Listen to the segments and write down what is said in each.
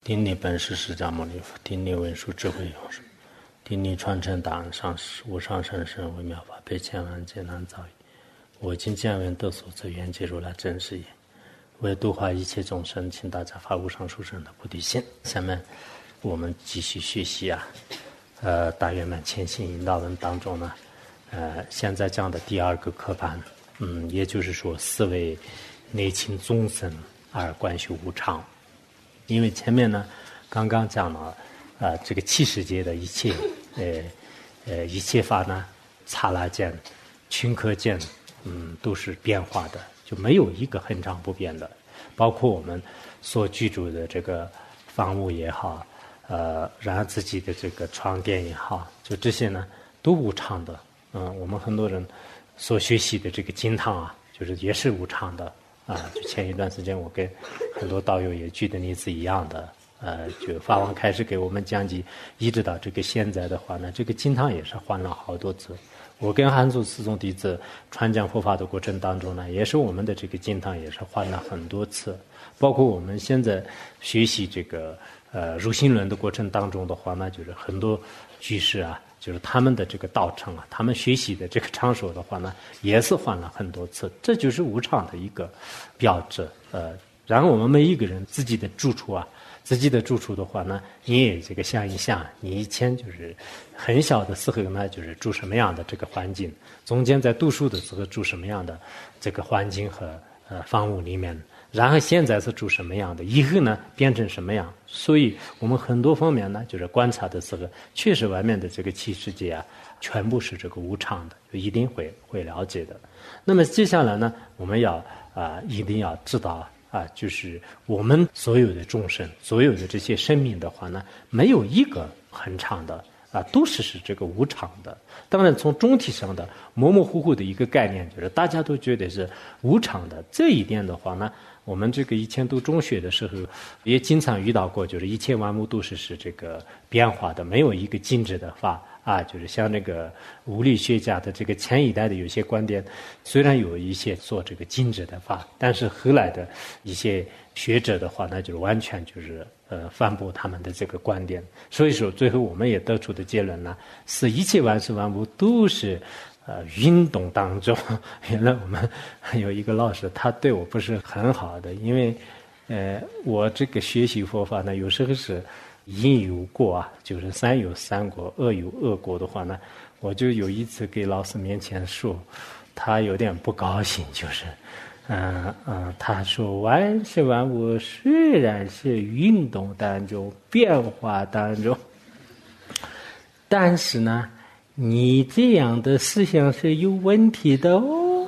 顶礼本师释迦牟尼佛，顶礼文殊智慧勇士，顶礼传承大恩上师无上甚深微妙法，被千万劫难遭遇。我今见闻得所持，愿解如来真实言。为度化一切众生，请大家发无上殊胜的菩提心。下面我们继续学习大圆满前行引导文当中呢，现在讲的第二个课版，也就是说思维内情众生而观修无常。因为前面呢，刚刚讲了这个七世界的一切一切法呢，刹那间、顷刻间，都是变化的，就没有一个恒常不变的。包括我们所居住的这个房屋也好，然后自己的这个床垫也好，就这些呢都无常的。我们很多人所学习的这个经堂啊，就是也是无常的。就前一段时间我跟很多道友也举的例子一样的，就法王开始给我们讲解，一直到这个现在的话呢，这个经堂也是换了好多次。我跟汉族四宗弟子传讲佛法的过程当中呢，也是我们的这个经堂也是换了很多次。包括我们现在学习这个入心论的过程当中的话呢，就是很多居士啊，就是他们的这个道场啊，他们学习的这个场所的话呢，也是换了很多次，这就是无常的一个标志。然后我们每一个人自己的住处啊，自己的住处的话呢，你也这个想一想，你以前就是很小的时候呢，就是住什么样的这个环境，中间在读书的时候住什么样的这个环境和房屋里面，然后现在是住什么样的，以后呢变成什么样。所以我们很多方面呢，就是观察的时候，确实外面的这个七世界啊，全部是这个无常的，就一定会了解的。那么接下来呢，我们要一定要知道就是我们所有的众生，所有的这些生命的话呢，没有一个恒常的都是这个无常的。当然从总体上的模模糊糊的一个概念，就是大家都觉得是无常的。这一点的话呢，我们这个以前读中学的时候也经常遇到过，就是一切万物都是这个变化的，没有一个静止的法。就是像那个物理学家的这个前一代的有些观点，虽然有一些做这个静止的法，但是后来的一些学者的话呢，就是完全就是反驳他们的这个观点。所以说最后我们也得出的结论呢，是一切万事万物都是运动当中。原来我们有一个老师，他对我不是很好的，因为我这个学习佛法呢，有时候是因有过就是善有善果，恶有恶果的话呢，我就有一次给老师面前说，他有点不高兴，就是他说万事万物虽然是运动当中变化当中，但是呢你这样的思想是有问题的哦。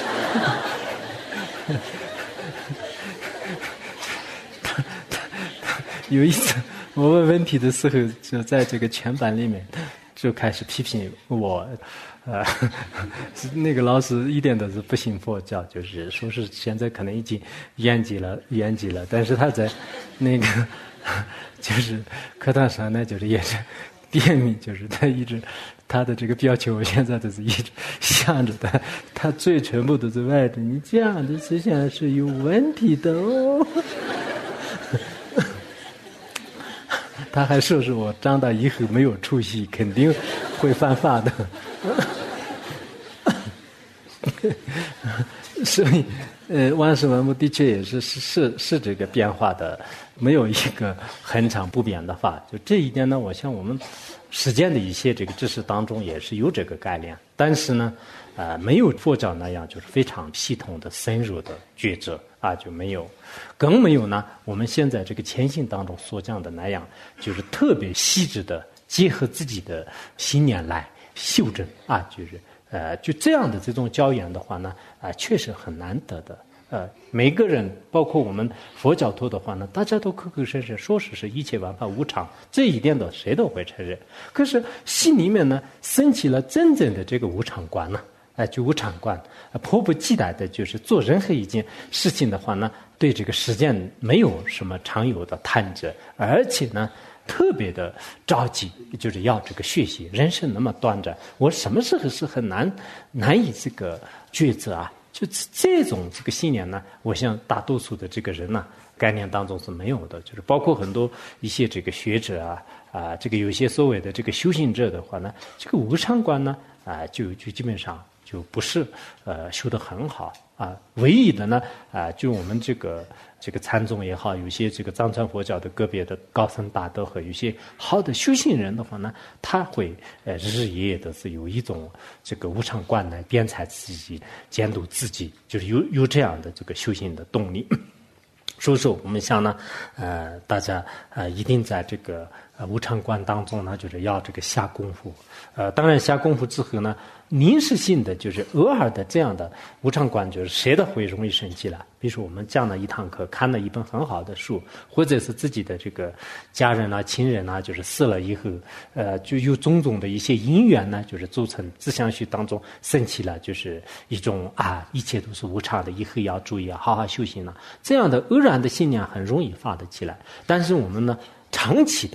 有一次我问问题的时候，就在这个全班里面就开始批评我，那个老师一点都是不信佛教，就是说是现在可能已经圆寂了，但是他在那个就是课堂上呢，就是也是点名，就是他一直他的这个表情，我现在都是一直想着他嘴唇部都是歪着，你这样的思想是有问题的哦。他还说是我长大以后没有出息，肯定会犯法的。所以万事万物的确也是这个变化的，没有一个恒常不变的法。就这一点呢，我想我们实践的一些这个知识当中也是有这个概念，但是呢没有佛教那样就是非常系统的深入的觉知就没有，更没有呢我们现在这个前行当中所讲的那样，就是特别细致的结合自己的信念来修正就是就这样的这种教研的话呢确实很难得的。每个人包括我们佛教徒的话呢，大家都口口声声说是一切万法无常，这一点的谁都会承认。可是心里面呢升起了真正的这个无常观呢，就无常观，迫不及待的就是做任何一件事情的话呢，对这个时间没有什么常有的贪执，而且呢特别的着急，就是要这个学习。人生那么短暂，我什么时候是很难以这个抉择就这种这个信念呢，我想大多数的这个人呢概念当中是没有的，就是包括很多一些这个学者这个有些所谓的这个修行者的话呢，这个无常观呢就基本上就不是修得很好唯一的呢就我们这个禅宗也好，有些这个藏传佛教的个别的高僧大德和有些好的修行人的话呢，他会日日夜夜的是有一种这个无常观来鞭策自己、监督自己，就是有这样的这个修行的动力。所以说我们想呢大家一定在这个无常观当中呢，就是要这个下功夫。当然下功夫之后呢，临时性的就是偶尔的这样的无常观，就是谁的会容易生气了。比如说我们讲了一堂课，看了一本很好的书，或者是自己的这个家人亲人就是死了以后就有种种的一些因缘呢，就是组成自相续当中升起了就是一种一切都是无常的，以后要注意好好修行了。这样的偶然的信念很容易发得起来，但是我们呢长期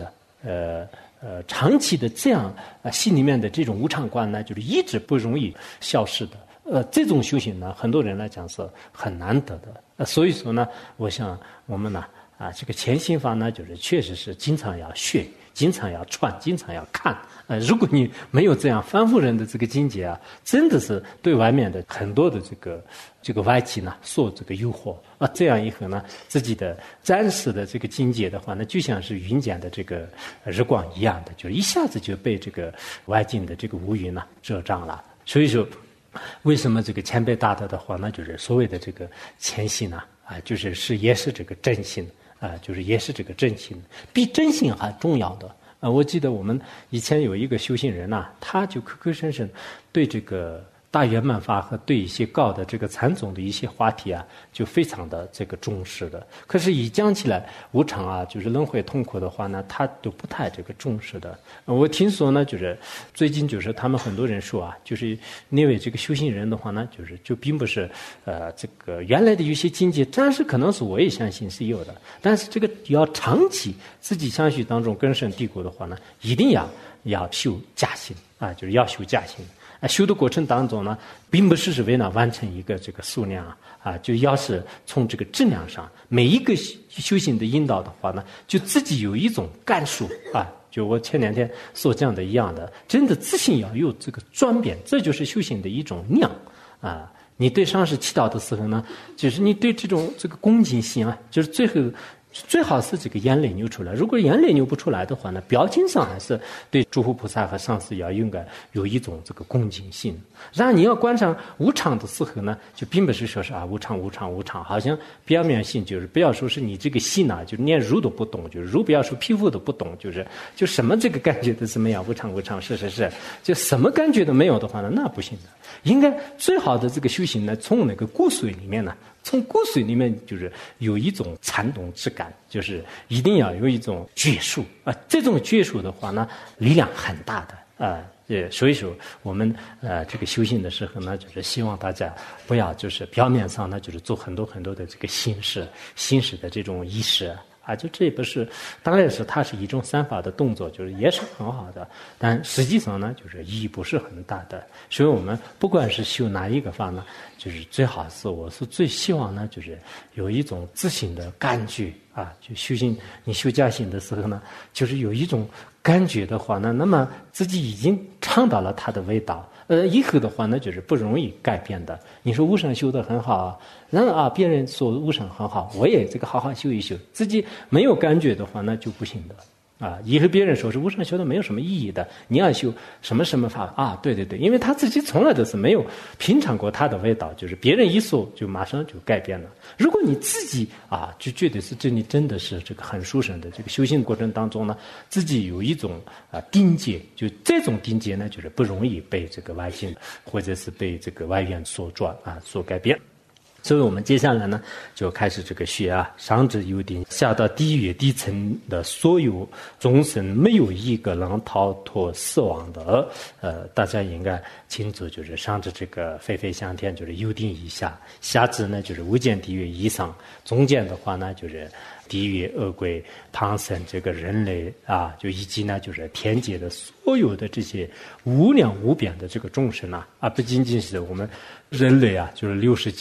的这样心里面的这种无常观呢，就是一直不容易消失的。这种修行呢，很多人来讲是很难得的。所以说呢，我想我们呢这个前行法呢，就是确实是经常要学，经常要传，经常要看。如果你没有这样凡夫人的这个境界真的是对外面的很多的这个外气呢受这个诱惑这样以后呢，自己的暂时的这个境界的话呢，就像是云间的这个日光一样的，就一下子就被这个外境的这个乌云遮障了。所以说为什么这个前辈大德的话呢，就是所谓的这个前行呢就是也是这个真心就是也是这个真心，比真心还重要的。我记得我们以前有一个修行人他就口口声声对这个大圆满法和对一些高的这个禅宗的一些话题就非常的这个重视的。可是一讲起来无常就是轮回痛苦的话呢，他都不太这个重视的。我听说呢，就是最近就是他们很多人说就是那位这个修行人的话呢，就并不是这个原来的有些境界，暂时可能是我也相信是有的，但是这个要长期自己相续当中根深蒂固的话呢，一定要修加行就是要修加行。修的过程当中呢，并不是为了完成一个这个数量就要是从这个质量上，每一个修行的引导的话呢，就自己有一种感受就我前两天所讲的一样的，真的自信要有这个转变，这就是修行的一种量你对上师祈祷的时候呢，就是你对这个恭敬心就是最好是这个眼泪流出来。如果眼泪流不出来的话呢，表情上还是对诸佛菩萨和上师应该有一种这个恭敬心。然后你要观察无常的时候呢，就并不是说是无常无常无常，好像表面性就是不要说是你这个心就连肉都不动，就是肉不要说皮肤都不动，就什么这个感觉都是没有，无常无常是，就什么感觉都没有的话呢，那不行的。应该最好的这个修行呢，从那个骨髓里面呢，从骨髓里面就是有一种禅动之感，就是一定要有一种觉受这种觉受的话呢，力量很大的所以说我们这个修行的时候呢，就是希望大家不要就是表面上呢，就是做很多很多的这个心事的这种仪式就这也不是，当然是它是一种三法的动作，就是也是很好的，但实际上呢，就是意义不是很大的。所以我们不管是修哪一个法呢，就是最好是我是最希望呢，就是有一种自信的感觉就修行，你修加行的时候呢，就是有一种感觉的话呢，那么自己已经尝到了它的味道。以后的话呢，就是不容易改变的。你说无常修得很好别人说无常很好，我也这个好好修一修，自己没有感觉的话那就不行的以后别人说是无常修的没有什么意义的，你要修什么什么法对，因为他自己从来都是没有品尝过他的味道，就是别人一说就马上就改变了。如果你自己就觉得是这里真的是这个很殊胜的这个修行过程当中呢，自己有一种定界，就这种定界呢，就是不容易被这个外境或者是被这个外缘所转所改变。所以我们接下来呢，就开始这个学上至有定，下到地狱底层的所有众生，没有一个能逃脱死亡的。大家应该清楚，就是上至这个非非向天，就是有定以下；下至呢，就是无间地狱以上；中间的话呢，就是地狱、恶鬼、唐僧这个人类就以及呢，就是天界的所有的这些无量无边的这个众生不仅仅是我们人类就是60几亿这个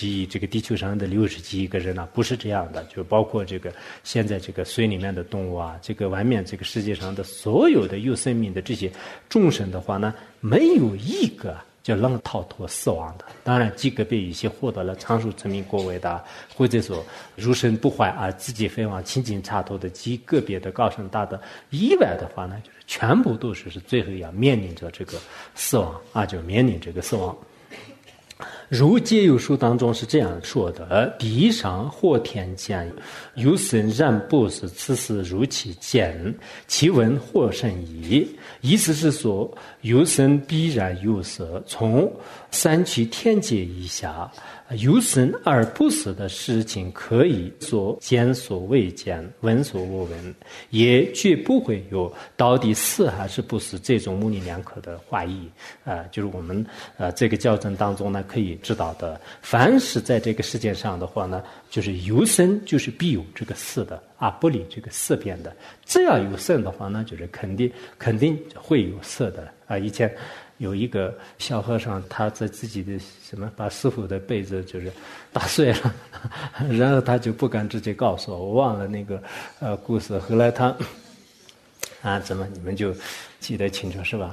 地球上的60几亿个人不是这样的，就包括这个现在这个水里面的动物啊，这个外面这个世界上的所有的有生命的这些众生的话呢，没有一个就能逃脱死亡的。当然极个别一些获得了长寿成名果位的，或者说入生不坏而自己飞往清净刹土的极个别的高僧大德以外的话呢，就是全部都是最后要面临着这个死亡啊，就面临这个死亡。如解有书当中是这样说的：地上或天间有生然不是，此事如其见，其闻或甚矣。意思是说，有生必然有色，从三区天界以下，有生而不死的事情可以说见所未见，闻所未闻，也绝不会有到底是还是不是这种模棱两可的怀疑。就是我们这个教证当中呢可以知道的，凡是在这个世界上的话呢，就是有生就是必有这个死的啊，不离这个色变的。只要有生的话呢，就是肯定会有色的啊。以前有一个小和尚，他在自己的把师傅的被子就是打碎了，然后他就不敢直接告诉我忘了那个故事。后来他怎么你们就记得清楚是吧？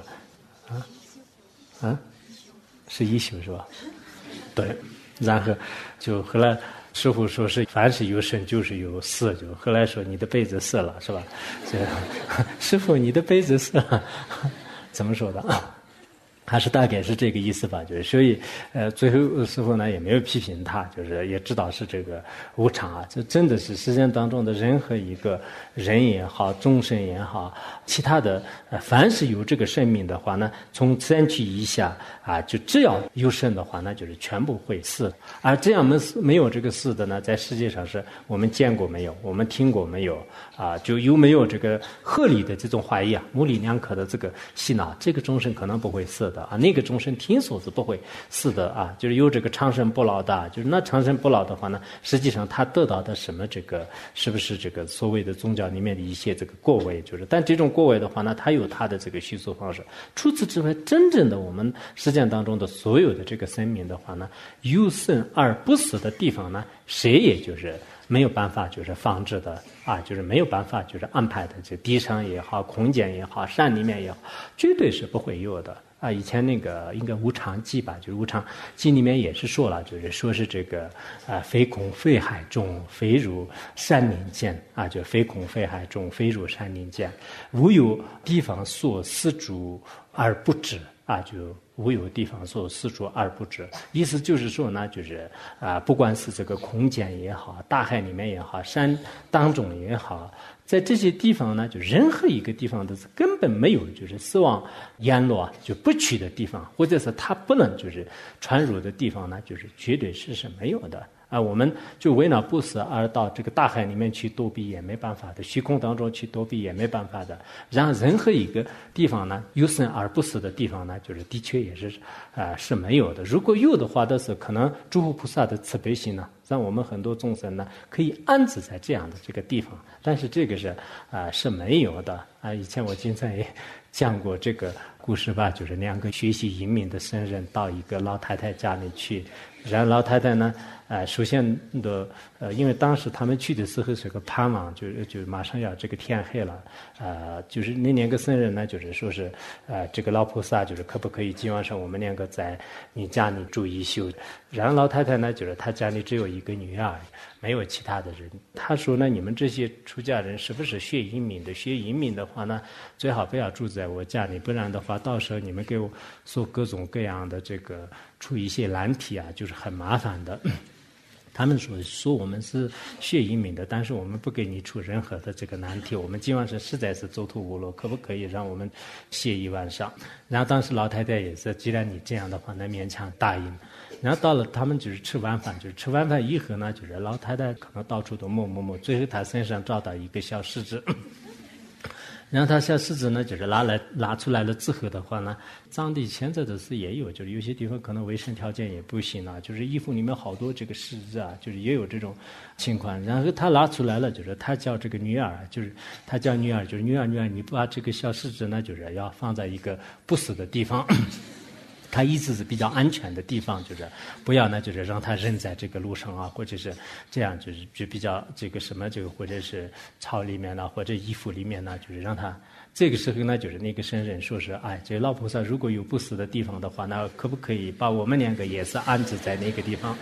是一宿是吧？对，然后就后来师傅说是凡是有生就是有死，就后来说你的被子湿了是吧？师傅你的被子湿了，怎么说的？还是大概是这个意思吧，就是所以最后师傅呢也没有批评他，就是也知道是这个无常啊，这真的是世间当中的任何一个人也好，众生也好，其他的凡是有这个生命的话呢，从三区以下就只要有生的话，那就是全部会死。而这样没有这个死的呢，在世界上是我们见过没有，我们听过没有就有没有这个合理的这种怀疑模棱两可的这个洗脑，这个众生可能不会死的那个众生听说是不会死的就是有这个长生不老的，就是那长生不老的话呢，实际上他得到的什么这个是不是这个所谓的宗教里面的一些这个果位，就是但这种果位的话呢，他有他的这个叙述方式。除此之外，真正的我们实践当中的所有的这个生命的话呢，有生而不死的地方呢，谁也就是没有办法就是放置的就是没有办法就是安排的，这地上也好，空间也好，山里面也好，绝对是不会有的以前那个应该无常记吧，就是无常记里面也是说了，就是说是这个非空非海中，非入山林间就非空非海中，非入山林间，无有地方所施主而不知就无有地方所施主而不知。意思就是说呢，就是不管是这个空间也好，大海里面也好，山当中也好，在这些地方呢，就任何一个地方都是根本没有就是死亡阎罗就不去的地方，或者是它不能就是传入的地方呢，就是绝对是没有的我们就为了不死而到这个大海里面去躲避也没办法的，虚空当中去躲避也没办法的。然后任何一个地方呢，有生而不死的地方呢，就是的确也是是没有的。如果有的话，但是可能诸佛菩萨的慈悲心呢，让我们很多众生呢可以安置在这样的这个地方，但是这个是是没有的以前我经常也讲过这个故事吧，就是2个学习移民的僧人到一个老太太家里去，然后老太太呢首先的因为当时他们去的时候是个傍晚，就马上要这个天黑了就是那2个僧人呢，就是说是这个老菩萨就是可不可以今晚上我们2个在你家里住一宿。然后老太太呢，就是她家里只有一个女儿，没有其他的人。她说呢，你们这些出家人是不是学移民的？学移民的话呢，最好不要住在我家里，不然的话到时候你们给我说各种各样的这个出一些难题就是很麻烦的。他们说我们是学移民的，但是我们不给你出任何的这个难题，我们今晚上实在是走投无路，可不可以让我们歇一晚上？然后当时老太太也是，既然你这样的话，那勉强答应。然后到了他们就是吃完饭，就是吃完饭以后呢，就是老太太可能到处都摸，最后她身上找到一个小石子。然后他小石子呢，就是拿出来了之后的话呢，藏地现在的是也有，就是有些地方可能卫生条件也不行就是衣服里面好多这个石子就是也有这种情况。然后他拿出来了，就是他叫这个女儿，就是他叫女儿，就是女儿，你把这个小石子呢，就是要放在一个不死的地方。 他意思是比较安全的地方，就是不要呢，就是让他扔在这个路上啊，或者是这样，就比较这个什么这个，或者是草里面呢，或者衣服里面呢，就是让他这个时候呢，就是那个僧人说是，哎，这老菩萨如果有不死的地方的话，那可不可以把我们两个也是安置在那个地方？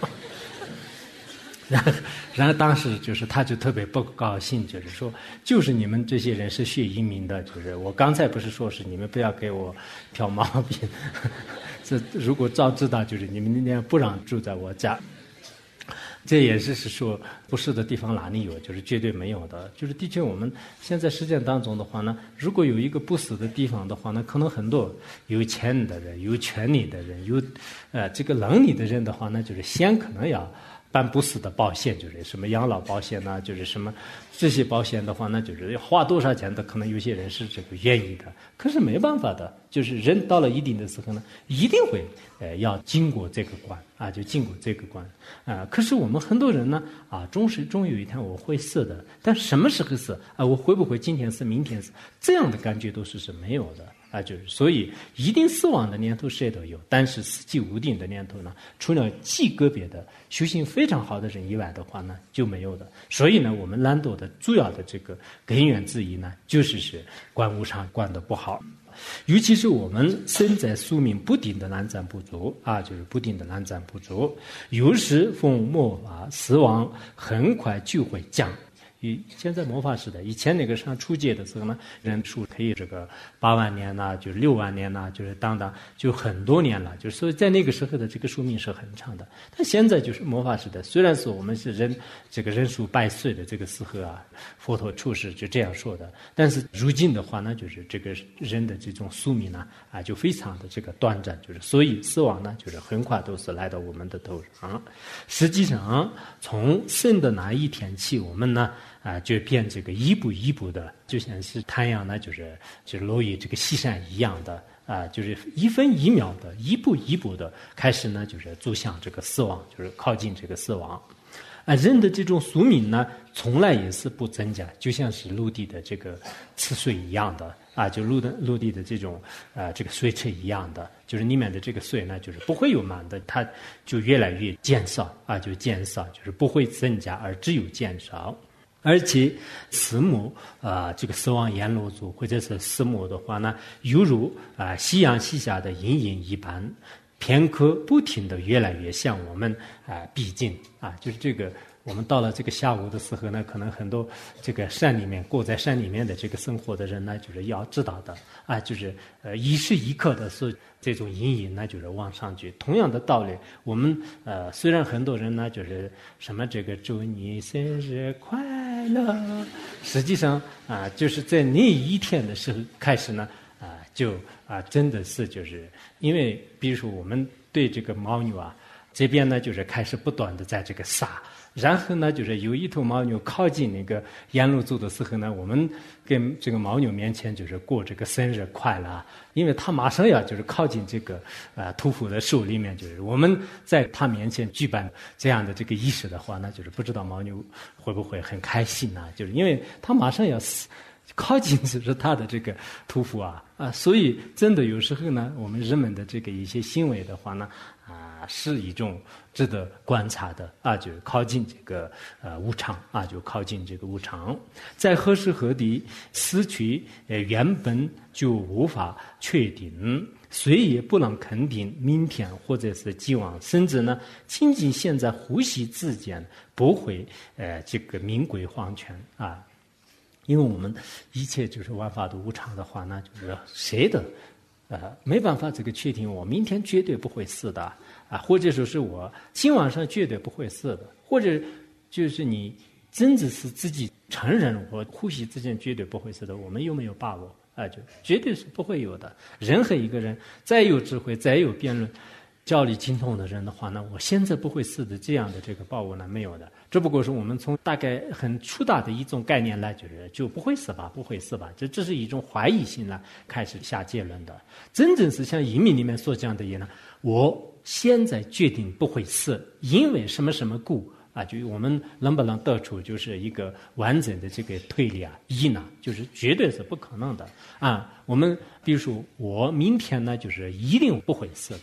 然后当时就是他就特别不高兴，就是说，就是你们这些人是学移民的，就是我刚才不是说是你们不要给我挑毛病，这如果早知道就是你们那天不让住在我家。这也是说不是的地方哪里有，就是绝对没有的。就是的确我们现在实践当中的话呢，如果有一个不死的地方的话呢，可能很多有钱的人、有权利的人、有这个能力的人的话呢，就是先可能要办不死的保险，就是什么养老保险呐、就是什么这些保险的话呢，就是要花多少钱的，可能有些人是这个愿意的，可是没办法的，就是人到了一定的时候呢，一定会要经过这个关啊，就经过这个关啊。可是我们很多人呢啊，终有一天我会死的，但什么时候死啊？我会不会今天死，明天死？这样的感觉都是没有的。啊，就是所以一定死亡的念头谁都有，但是死期无定的念头呢，除了极个别的修行非常好的人以外的话呢，就没有的。所以呢，我们懒惰的主要的这个根源之一呢，就是观无常观得不好。尤其是我们身在宿命不定的难暂不足啊，就是不定的难暂不足，有时逢末法死亡很快就会降。现在末法时代，以前那个上初阶的时候呢，人数可以这个8万年呐、就是6万年呐、就是当就很多年了，就是所以在那个时候的这个寿命是很长的。但现在就是末法时代，虽然说我们是这个人数百岁的这个时候啊，佛陀出世就这样说的，但是如今的话呢，就是这个人的这种寿命呢啊，就非常的这个短暂，就是所以死亡呢，就是很快都是来到我们的头上。实际上，从生的那一天起，我们呢。啊，就变这个一步一步的，就像是太阳呢，就是落于这个西山一样的啊，就是1分1秒的，一步一步的开始呢，就是走向这个死亡，就是靠近这个死亡。啊，人的这种宿命呢，从来也是不增加，就像是陆地的这个池水一样的啊，就陆地的这种这个水池一样的，就是里面的这个水呢，就是不会有满的，它就越来越减少啊，就减少，就是不会增加，而只有减少。而且死母这个死亡阎罗族或者是死母的话呢，犹如夕阳西下的阴影一般，片刻不停的越来越向我们逼近啊，就是这个。我们到了这个下午的时候呢，可能很多这个山里面过在山里面的这个生活的人呢，就是要知道的啊，就是一时一刻的是这种阴影呢，就是往上去。同样的道理，我们虽然很多人呢，就是什么这个祝你生日快乐，实际上就是在那一天的时候开始呢，就真的是就是因为比如说我们对这个牦牛啊，这边呢就是开始不断的在这个杀。然后呢，就是有一头牦牛靠近那个阎罗族的时候呢，我们跟这个牦牛面前就是过这个生日快乐，因为他马上要就是靠近这个屠夫的手里面，就是我们在他面前举办这样的这个仪式的话呢，就是不知道牦牛会不会很开心啊？就是因为他马上要靠近就是他的这个屠夫啊，所以真的有时候呢，我们人们的这个一些行为的话呢，是一种值得观察的啊，就是靠近这个无常啊，就靠近这个无常，在何时何地死去原本就无法确定，谁也不能肯定明天或者是既往，甚至呢，仅仅现在呼吸之间不会这个名归黄泉啊。因为我们一切就是万法的无常的话，那就是谁的没办法这个确定我明天绝对不会死的啊，或者说是我今晚上绝对不会死的，或者就是你真的是自己承认我呼吸之间绝对不会死的，我们有没有把握啊？就绝对是不会有的。任何一个人再有智慧再有辩论教理精通的人的话呢，我现在不会死的这样的这个把握呢没有的，只不过是我们从大概很粗大的一种概念来就不会死吧，不会死吧，这是一种怀疑性呢开始下结论的。真正是像移民里面所讲的一样呢，我现在决定不会死，因为什么什么故啊，就我们能不能得出就是一个完整的这个推理啊？一呢，就是绝对是不可能的啊。我们比如说，我明天呢就是一定不会死的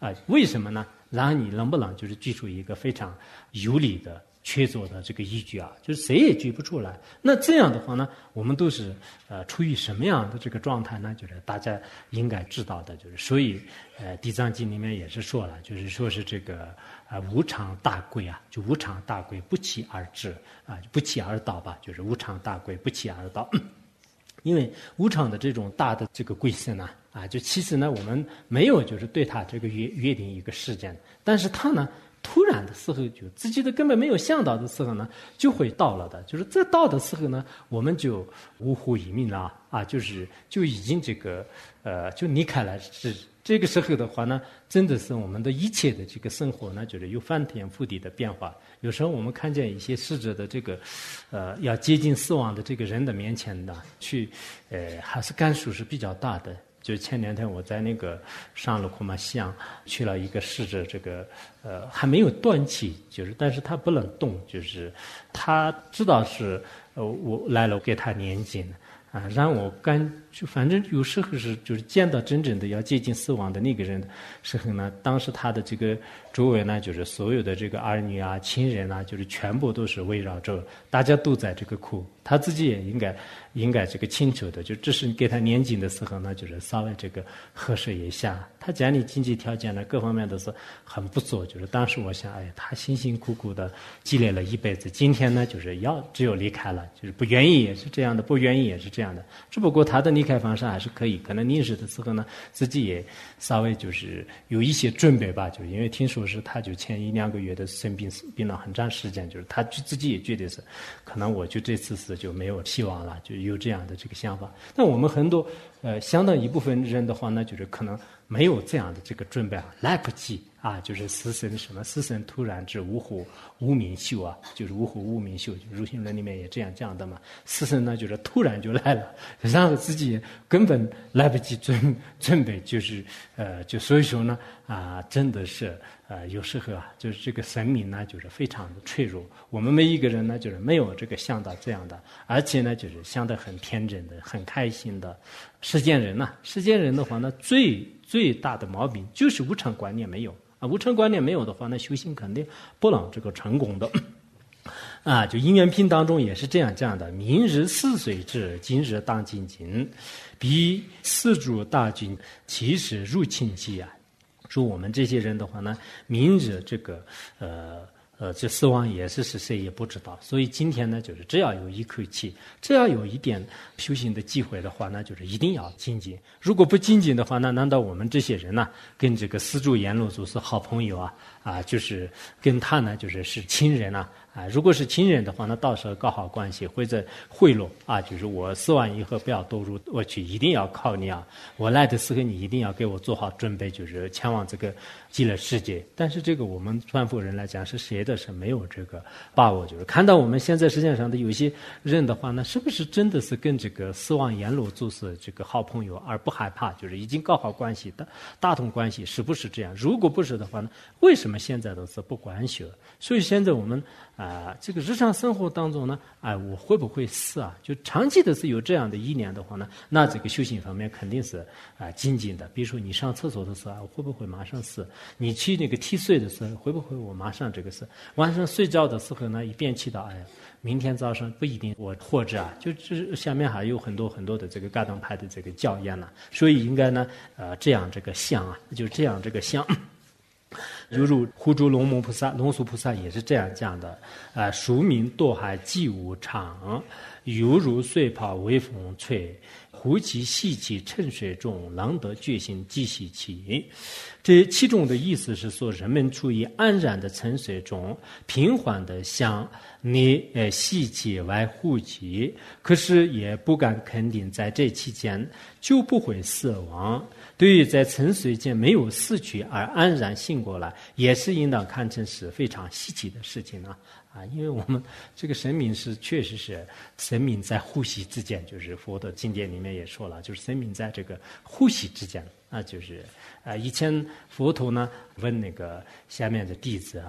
为什么呢？然后你能不能就是举出一个非常有理的确凿的这个依据啊？就是谁也举不出来。那这样的话呢，我们都是处于什么样的这个状态呢？就是大家应该知道的，就是所以地藏经里面也是说了，就是说是这个无常大贵啊，就无常大贵不期而至啊，不期而到吧，就是无常大贵不期而到。因为无常的这种大的这个贵色呢，就其实呢，我们没有就是对它这个约定一个时间，但是它呢，突然的时候就自己的根本没有想到的时候呢，就会到了的。就是这到的时候呢，我们就无乎一命了就已经这个就离开了。是这个时候的话呢，真的是我们的一切的这个生活呢，就是有翻天覆地的变化。有时候我们看见一些逝者的这个要接近死亡的这个人的面前呢，去还是感受是比较大的。就前2天我在那个上了库马西洋去了一个逝者，这个还没有断气，但是他不能动，就是他知道是我来了给他念经让我就反正有时候是就是见到真正的要接近死亡的那个人的时候呢，当时他的这个周围呢，就是所有的这个儿女啊、亲人啊，就是全部都是围绕着，大家都在这个哭，他自己也应该这个清楚的，就这是给他念经的时候呢，就是稍微这个合适一下。他家里经济条件呢，各方面都是很不错，就是当时我想，他辛辛苦苦的积累了一辈子，今天呢，就是只有离开了，就是不愿意也是这样的，不愿意也是这样的。只不过他的离开方式还是可以，可能临死的时候呢，自己也稍微就是有一些准备吧，就是因为听说是他就前1-2个月的生病了很长时间，就是他自己也觉得是，可能我就这次是就没有希望了，就有这样的这个想法。但我们很多相当一部分人的话呢，就是可能没有这样的这个准备来不及就是死生突然至，无乎无名秀就是无乎无名秀，就入行论里面也这样讲的嘛。死生呢，就是突然就来了，然后自己根本来不及准备，就是就所以说呢真的是有时候就是这个生命呢，就是非常的脆弱。我们每一个人呢，就是没有这个想到这样的，而且呢，就是想得很天真的、很开心的。世间人的话呢，最大的毛病就是无常观念没有无常观念没有的话，那修行肯定不能这个成功的就因缘品当中也是这样讲的：明日4岁至，今日当精进，彼四诸大军，其实入侵期说我们这些人的话呢，明日这个这死亡也是谁也不知道，所以今天呢，就是只要有一口气，只要有一点修行的机会的话呢，就是一定要精进。如果不精进的话呢，难道我们这些人呢，跟这个四柱阎罗祖是好朋友就是跟他呢，就是亲人如果是亲人的话，那到时候搞好关系，或者贿赂就是我死完以后不要都入我去，一定要靠你我来的时候你一定要给我做好准备，就是前往这个极乐世界。但是这个我们传佛人来讲是谁的是没有这个把握，就是看到我们现在世界上的有些人的话呢，是不是真的是跟这个死亡阎罗祖是这个好朋友而不害怕，就是已经搞好关系的大同关系，是不是这样？如果不是的话呢，为什么现在都是不管学？所以现在我们这个日常生活当中呢，我会不会死就长期的是有这样的意念的话呢，那这个修行方面肯定是精进的。比如说你上厕所的时候我会不会马上死？你去那个踢睡的时候，会不会我马上这个死？晚上睡觉的时候呢，一边祈祷，明天早上不一定我活着就是下面还有很多很多的这个噶当派的这个教言所以应该呢这样这个想就这样这个想。犹如护珠龙母菩萨、龙树菩萨也是这样讲的庶民堕海既无常，犹如水泡微风吹，呼气吸气沉水中，能得觉醒即吸气。这其中的意思是说，人们处于安然的沉水中，平缓的向内吸气外呼气，可是也不敢肯定在这期间就不会死亡。对于在沉睡间没有死去而安然醒过来，也是应当看成是非常稀奇的事情因为我们这个生命是确实是生命在呼吸之间，就是佛的经典里面也说了，就是生命在这个呼吸之间就是以前佛陀呢问那个下面的弟子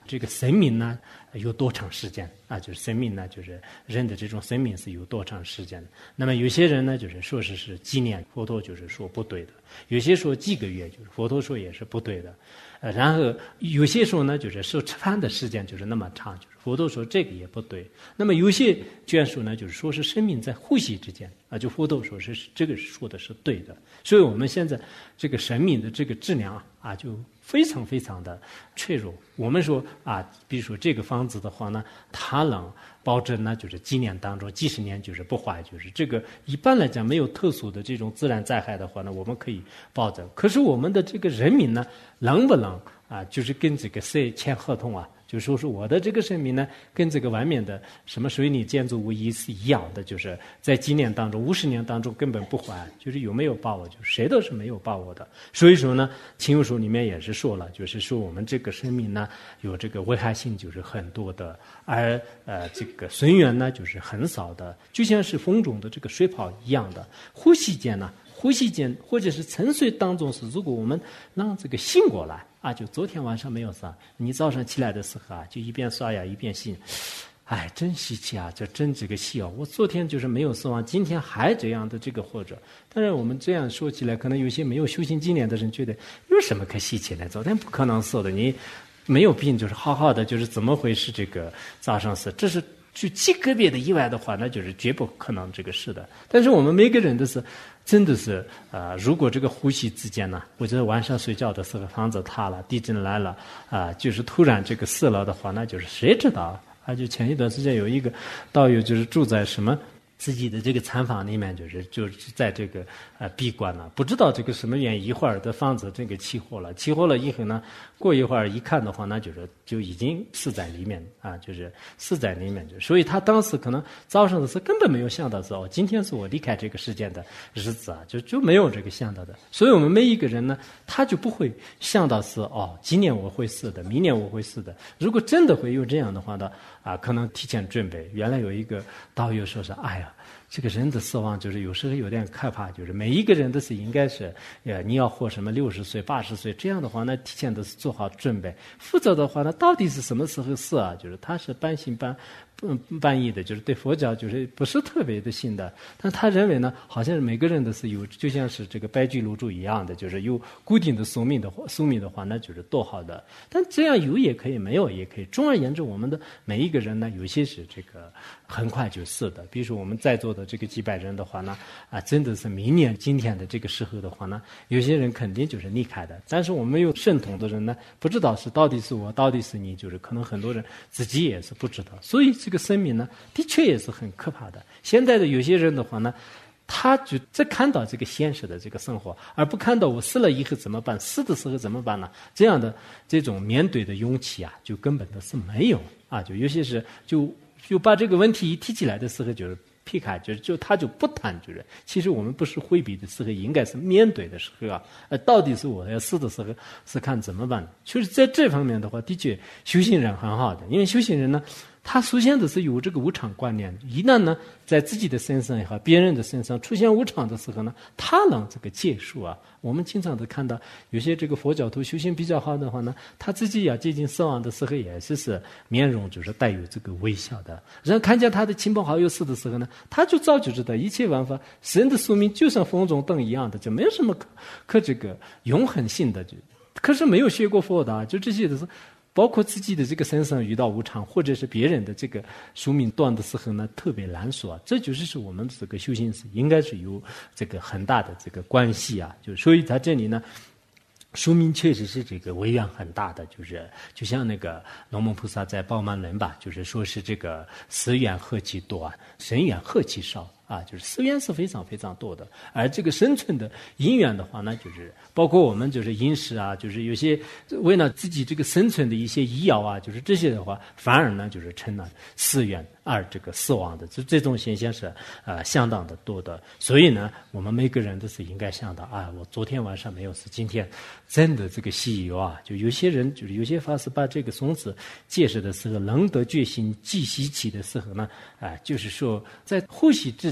这个生命呢有多长时间啊？就是生命呢，就是人的这种生命是有多长时间的。那么有些人呢，就是说是几年，佛陀就是说不对的；有些说几个月，就是佛陀说也是不对的。然后有些说呢，就是说吃饭的时间就是那么长，就是佛陀说这个也不对。那么有些眷属呢，就是说是生命在呼吸之间啊，就佛陀说是这个说的是对的。所以我们现在这个生命的这个质量啊，就非常非常的脆弱。我们说啊，比如说这个房子的话呢，它能保证呢，就是几年当中几十年就是不坏，就是这个一般来讲没有特殊的这种自然灾害的话呢，我们可以保证。可是我们的这个人民呢，能不能啊，就是跟这个谁签合同啊？就说是我的这个生命呢，跟这个外面的什么水泥建筑物是一样的，就是在几年当中、50年当中根本不还，就是有没有把握，就是谁都是没有把握的。所以说呢，亲友书里面也是说了，就是说我们这个生命呢，有这个危害性就是很多的，而这个损源呢就是很少的，就像是风中的这个水泡一样的。呼吸间或者是沉睡当中是，如果我们让这个醒过来啊，就昨天晚上没有啥，你早上起来的时候啊，就一边刷牙一边醒，哎，真稀奇啊，这个稀哦！我昨天就是没有死亡，今天还这样的这个活着。当然，我们这样说起来，可能有些没有修行经验的人觉得有什么可稀奇的？昨天不可能死的，你没有病就是好好的，就是怎么回事？这个早上死，这是。就极个别的意外的话，那就是绝不可能这个事的。但是我们每个人都是，真的是如果这个呼吸之间呢，或者晚上睡觉的时候房子塌了、地震来了就是突然这个死了的话，那就是谁知道啊？就前一段时间有一个道友就是住在什么自己的这个餐房里面，就是在这个闭关了，不知道这个什么原因，一会儿的房子这个起火了以后呢，过一会儿一看的话，那就已经死在里面啊，就是死在里面。所以他当时可能早上的时候根本没有想到说，今天是我离开这个世界的日子啊，就没有这个想到的。所以我们每一个人呢，他就不会想到是今年我会死的，明年我会死的。如果真的会有这样的话呢，可能提前准备。原来有一个导游说是，哎呀，这个人的死亡就是有时候有点可怕，就是每一个人都是应该是，你要活什么60岁、80岁，这样的话呢，提前都是做好准备。否则的话呢，到底是什么时候死啊？就是他是半信半疑的，就是对佛教就是不是特别的信的，但他认为呢，好像是每个人都是有，就像是这个白居卢主一样的，就是有固定的宿命的话，那就是多好的。但这样有也可以，没有也可以。总而言之，我们的每一个人呢，有些是这个很快就死的。比如说我们在座的这个几百人的话呢，真的是明年今天的这个时候的话呢，有些人肯定就是离开的。但是我们没有神通的人呢，不知道是到底是我，到底是你，就是可能很多人自己也是不知道。所以这个生命呢，的确也是很可怕的。现在的有些人的话呢，他就只看到这个现实的这个生活，而不看到我死了以后怎么办，死的时候怎么办呢？这样的这种面对的勇气啊，就根本都是没有啊。就有些是就把这个问题一提起来的时候，就是避开，他就不谈，就是其实我们不是回避的时候，应该是面对的时候啊。到底是我要死的时候是看怎么办？就是在这方面的话，的确修行人很好的，因为修行人呢，他首先都是有这个无常观念，一旦呢在自己的身上也好，别人的身上出现无常的时候呢，他能这个接受啊。我们经常都看到有些这个佛教徒修行比较好的话呢，他自己要接近死亡的时候也是面容就是带有这个微笑的。人看见他的亲朋好友死的时候呢，他就早就知道一切万法人的宿命就像风中灯一样的，就没有什么可这个永恒性的。可是没有学过佛的就这些都是。包括自己的这个身上遇到无常，或者是别人的这个寿命短的时候呢，特别难说。这就是我们这个修行是应该是有这个很大的这个关系啊。就所以在这里呢，寿命确实是这个微愿很大的，就像那个龙门菩萨在宝鬘论吧，就是说是这个死缘何其多啊，生缘何其少。就是死缘是非常非常多的，而这个生存的因缘的话呢，就是包括我们就是饮食啊，就是有些为了自己这个生存的一些医药啊，就是这些的话，反而呢就是成了死缘而这个死亡的，这种现象是相当的多的。所以呢，我们每个人都是应该想到我昨天晚上没有死，今天真的这个稀有啊。就有些人就是有些法师把这个松子戒示的时候，能得觉醒即稀奇的时候呢，就是说在呼吸之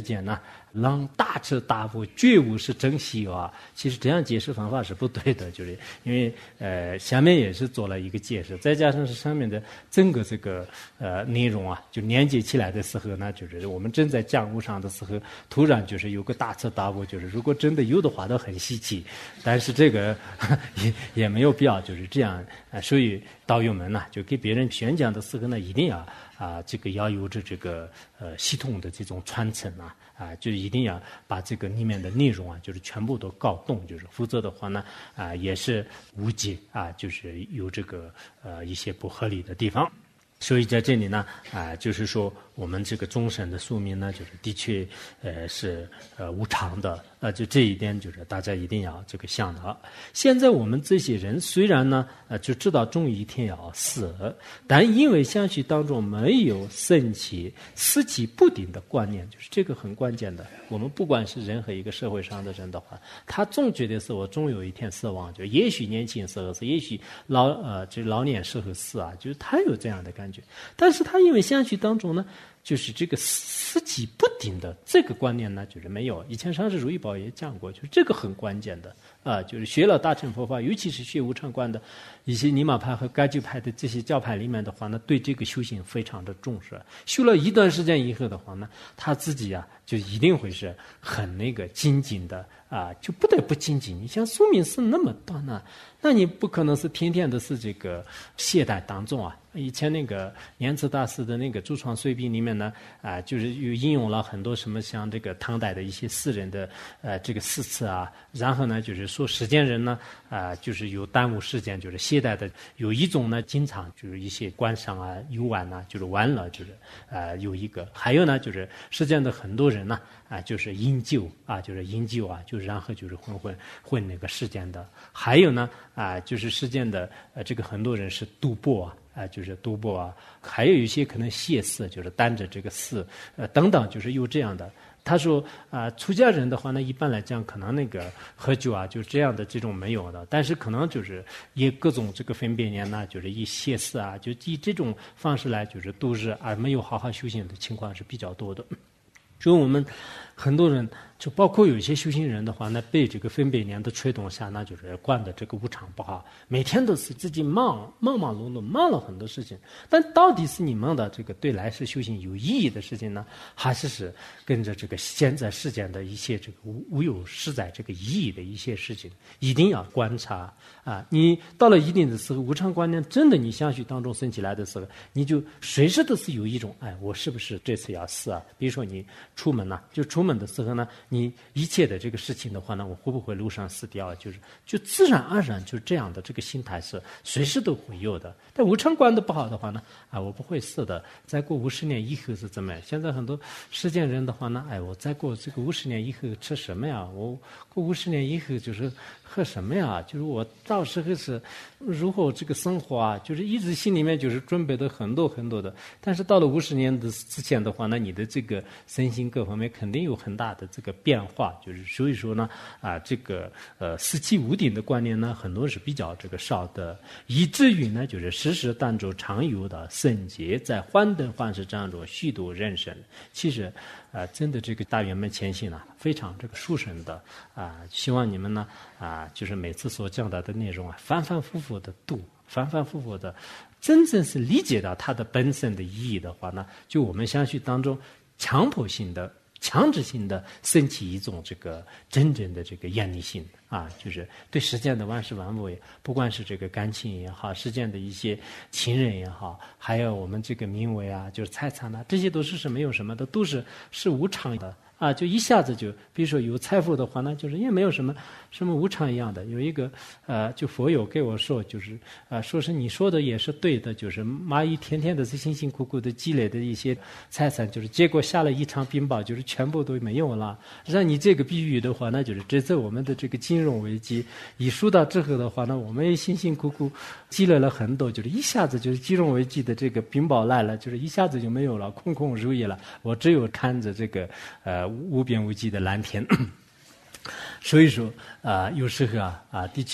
间呢，让大彻大悟，觉悟是真稀有啊。其实这样解释方法是不对的，就是因为下面也是做了一个解释，再加上是上面的整个这个内容啊，就连接起来的时候呢，就是我们正在讲无常的时候，突然就是有个大彻大悟，就是如果真的有的话都很稀奇，但是这个也没有必要就是这样所以道友们呢，就给别人宣讲的时候呢，一定要这个要有着这个系统的这种传承就一定要把这个里面的内容就是全部都搞懂，就是否则的话呢也是误解就是有这个一些不合理的地方。所以在这里呢就是说我们这个众生的宿命呢，就是的确是无常的就这一点就是大家一定要这个想到。现在我们这些人虽然呢就知道终有一天要死，但因为相续当中没有升起四季不定的观念，就是这个很关键的。我们不管是任何一个社会上的人的话，他总觉得是我终有一天死亡，就也许年轻时候死，也许老年时候死就是他有这样的感觉。但是他因为相续当中呢，就是这个四季不定的这个观念呢，就是没有。以前上师如意宝也讲过，就是这个很关键的就是学了大乘佛法，尤其是学无常观的一些尼玛派和该旧派的这些教派里面的话呢，对这个修行非常的重视。修了一段时间以后的话呢，他自己就一定会是很那个精进的就不得不精进。你像宿命是那么短那你不可能是天天的是这个懈怠当中以前那个莲池大师的那个《诸创随笔》里面呢就是又引用了很多什么像这个唐代的一些诗人的这个诗词然后呢就是说世间人呢就是有耽误时间，就是懈怠的有一种呢经常就是一些观赏游玩就是玩了，就是有一个，还有呢就是世间的很多人呢就是饮酒就是饮酒就是然后就是混那个世间的，还有呢就是世间的这个很多人是赌博就是赌博还有一些可能邪事，就是担着这个事等等，就是有这样的。他说出家人的话呢，一般来讲可能那个喝酒就是这样的这种没有的，但是可能就是以各种这个分别念就是以邪事就以这种方式来就是度日而没有好好修行的情况是比较多的。所以我们很多人就包括有一些修行人的话呢，被这个分别念的吹动下，那就是惯的这个无常不好，每天都是自己忙碌碌，忙了很多事情。但到底是你们的这个对来世修行有意义的事情呢，还是跟着这个现在世间的一些这个无有实在这个意义的一些事情，一定要观察你到了一定的时候，无常观念真的你相续当中升起来的时候，你就随时都是有一种我是不是这次要死比如说你出门就出门的时候呢，你一切的这个事情的话呢，我会不会路上死掉就自然而然就这样的这个心态是随时都会有的。但无常观的不好的话呢我不会死的，再过50年以后是怎么样？现在很多世间人的话呢我再过这个50年以后吃什么呀？我过50年以后就是喝什么呀？就是我到时候是如何这个生活就是一直心里面就是准备的很多很多的。但是到了50年的之前的话呢，你的这个身心各方面肯定有很大的这个变化，就是所以说呢这个四季无定的观念呢，很多是比较这个少的，以至于呢就是时时当中常有的圣洁，在幻灯幻识当中虚度人生。其实真的这个大圆满前行非常这个殊胜的希望你们呢就是每次所讲到的内容反反复复的读，反反复复的真正是理解到它的本身的意义的话呢，就我们相续当中强迫性的强制性的升起一种这个真正的这个严厉性就是对世间的万事万物不管是这个感情也好，世间的一些亲人也好，还有我们这个名位就是财产这些都是没有什么的，都是无常的就一下子就比如说有财富的话呢，就是也没有什么无常一样的。有一个就佛友给我说，就是说是你说的也是对的，就是蚂蚁天天的是辛辛苦苦的积累的一些财产，就是结果下了一场冰雹，就是全部都没有了。让你这个比喻的话，那就是这次我们的这个金融危机一说到之后的话呢，我们也辛辛苦苦积累了很多，就是一下子就是金融危机的这个冰雹来了，就是一下子就没有了，空空如也了。我只有看着这个无边无际的蓝天。所以说有时候的确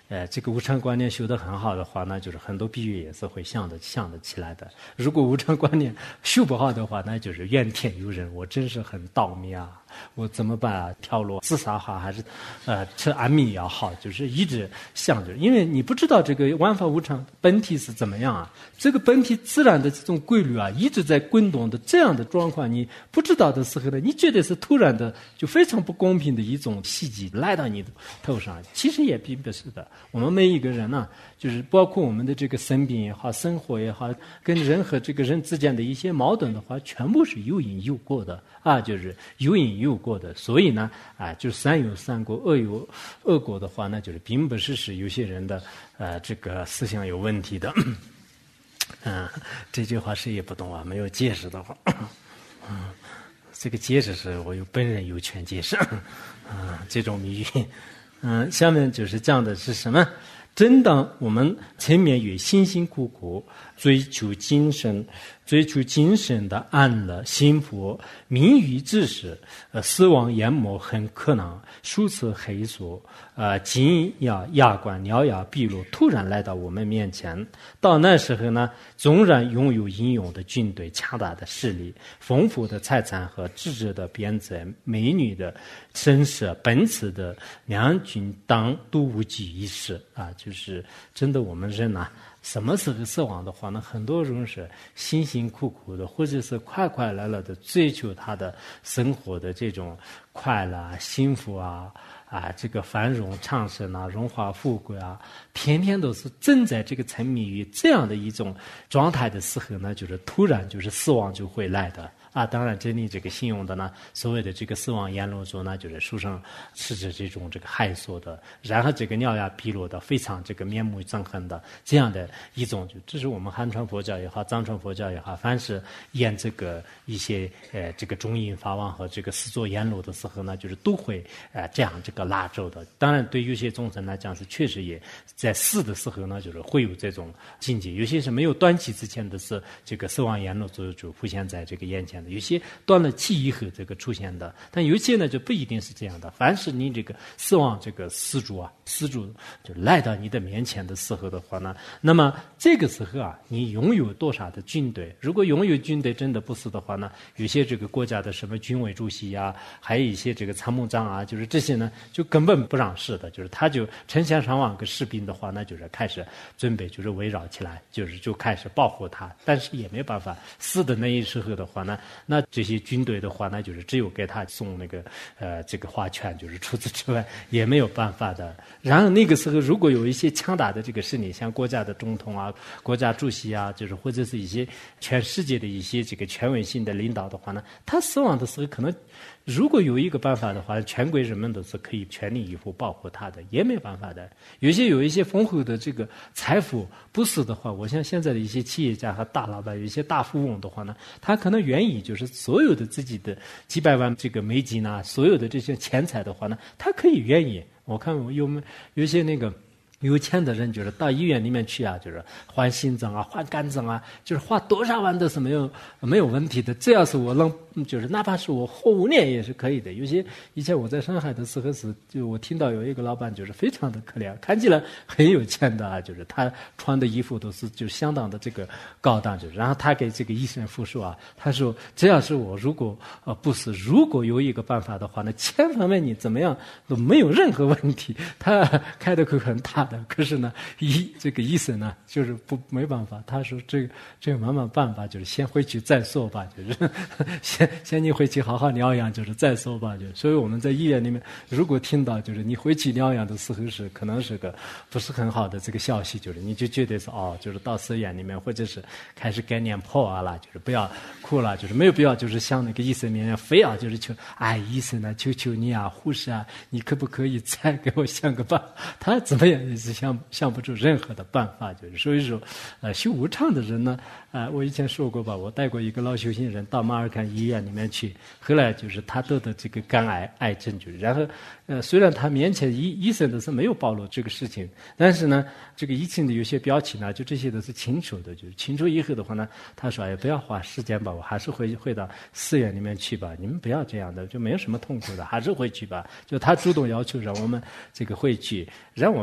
这个无常观念修得很好的话，那就是很多比喻也是会想得起来的。如果无常观念修不好的话，那就是怨天尤人，我真是很倒霉啊，我怎么办啊？跳楼自杀好还是吃安眠药好？就是一直想着，因为你不知道这个万法无常本体是怎么样啊，这个本体自然的这种规律啊，一直在滚动的这样的状况，你不知道的时候呢，你觉得是突然的就非常不公平的一种袭击来到你的头上，其实也并不是的。我们每一个人呢，就是包括我们的这个生病也好，生活也好，跟人和这个人之间的一些矛盾的话，全部是有因有果的啊，就是有因有果的。所以呢，就善有善果，恶有恶果的话呢，就是并不是有些人的这个思想有问题的。这句话谁也不懂啊，没有解释的话，这个解释是我本人有权解释。这种谜语。下面就是讲的是什么？正当我们前面也辛辛苦苦追求精神的安乐幸福，名誉之时，死亡淹没很可能，数次黑索，金牙牙关獠牙毕露，突然来到我们面前。到那时候呢，纵然拥有英勇的军队、强大的势力、丰富的财产和智者的鞭子、美女的身世、奔驰的两军党，都无济于事啊！就是真的，我们人啊，什么时候死亡的话呢？很多人是辛辛苦苦的，或者是快快乐乐的追求他的生活的这种快乐啊、幸福啊。这个繁荣昌盛啊，荣华富贵啊，天天都是正在这个沉迷于这样的一种状态的时候呢，就是突然就是死亡就会来的啊。当然，这里这个形容的呢，所谓的这个死亡阎罗座呢，就是书上是指这种这个害索的，然后这个獠牙毕露的，非常这个面目憎恨的这样的一种，就这是我们汉传佛教也好，藏传佛教也好，凡是演这个一些这个中印法王和这个四座阎罗的时候呢，就是都会这样这个拉咒的。当然，对有些众生来讲是确实也在死的时候呢，就是会有这种境界。有些是没有断气之前的是这个死亡阎罗座就浮现在这个眼前的，有些断了气以后这个出现的，但有些呢就不一定是这样的。凡是你这个死亡这个死主就来到你的面前的时候的话呢，那么这个时候啊，你拥有多少的军队？如果拥有军队真的不是的话呢，有些这个国家的什么军委主席啊，还有一些这个参谋长啊，就是这些呢就根本不让事的，就是他就成千上万个士兵的话呢，就是开始准备就是围绕起来，就开始保护他，但是也没办法，死的那一时候的话呢，那这些军队的话呢，就是只有给他送那个这个花圈，就是除此之外也没有办法的。然后那个时候如果有一些强大的这个势力，像国家的总统啊、国家主席啊，就是或者是一些全世界的一些这个权威性的领导的话呢，他死亡的时候可能如果有一个办法的话，全国人们都是可以全力以赴保护他的，也没办法的。有一些丰厚的这个财富不是的话，我想现在的一些企业家和大老板，有一些大富翁的话呢，他可能愿意就是所有的自己的几百万这个美金啊，所有的这些钱财的话呢，他可以愿意。我看有些那个有钱的人，就是到医院里面去啊，就是换心脏啊、换肝脏啊，就是花多少万都是没有问题的。只要是我能，就是哪怕是我活5年也是可以的。有些以前我在上海的时候就我听到有一个老板就是非常的可怜，看起来很有钱的啊，就是他穿的衣服都是就相当的这个高档，就是然后他给这个医生复述啊，他说只要是我如果有一个办法的话呢，千方百计怎么样都没有任何问题。他开的口很大的，可是呢这个医生呢就是没办法，他说这个慢慢办法，就是先回去再说吧，就是先你回去好好疗养，就是再说吧。所以我们在医院里面如果听到就是你回去疗养的时候是可能是个不是很好的这个消息，就是你就觉得是就是到寺院里面或者是开始概念破啊了，就是不要哭了，就是没有必要就是像那个医生面前非要就是求医生啊，求求你啊，护士啊，你可不可以再给我想个办法？他怎么样也是想不出任何的办法，就是所以说修无常的人呢，我以前说过吧，我带过一个老修行人到马尔坎医院里面去，后来就是他得的这个肝癌症，就是然后虽然他面前医生都是没有暴露这个事情，但是呢这个疫情的有些表情呢，就这些都是清楚的，就是清楚以后的话呢，他说不要花时间吧，我还是回到寺院里面去吧，你们不要这样的，就没有什么痛苦的，还是回去吧。就他主动要求让我们这个回去，让我们也就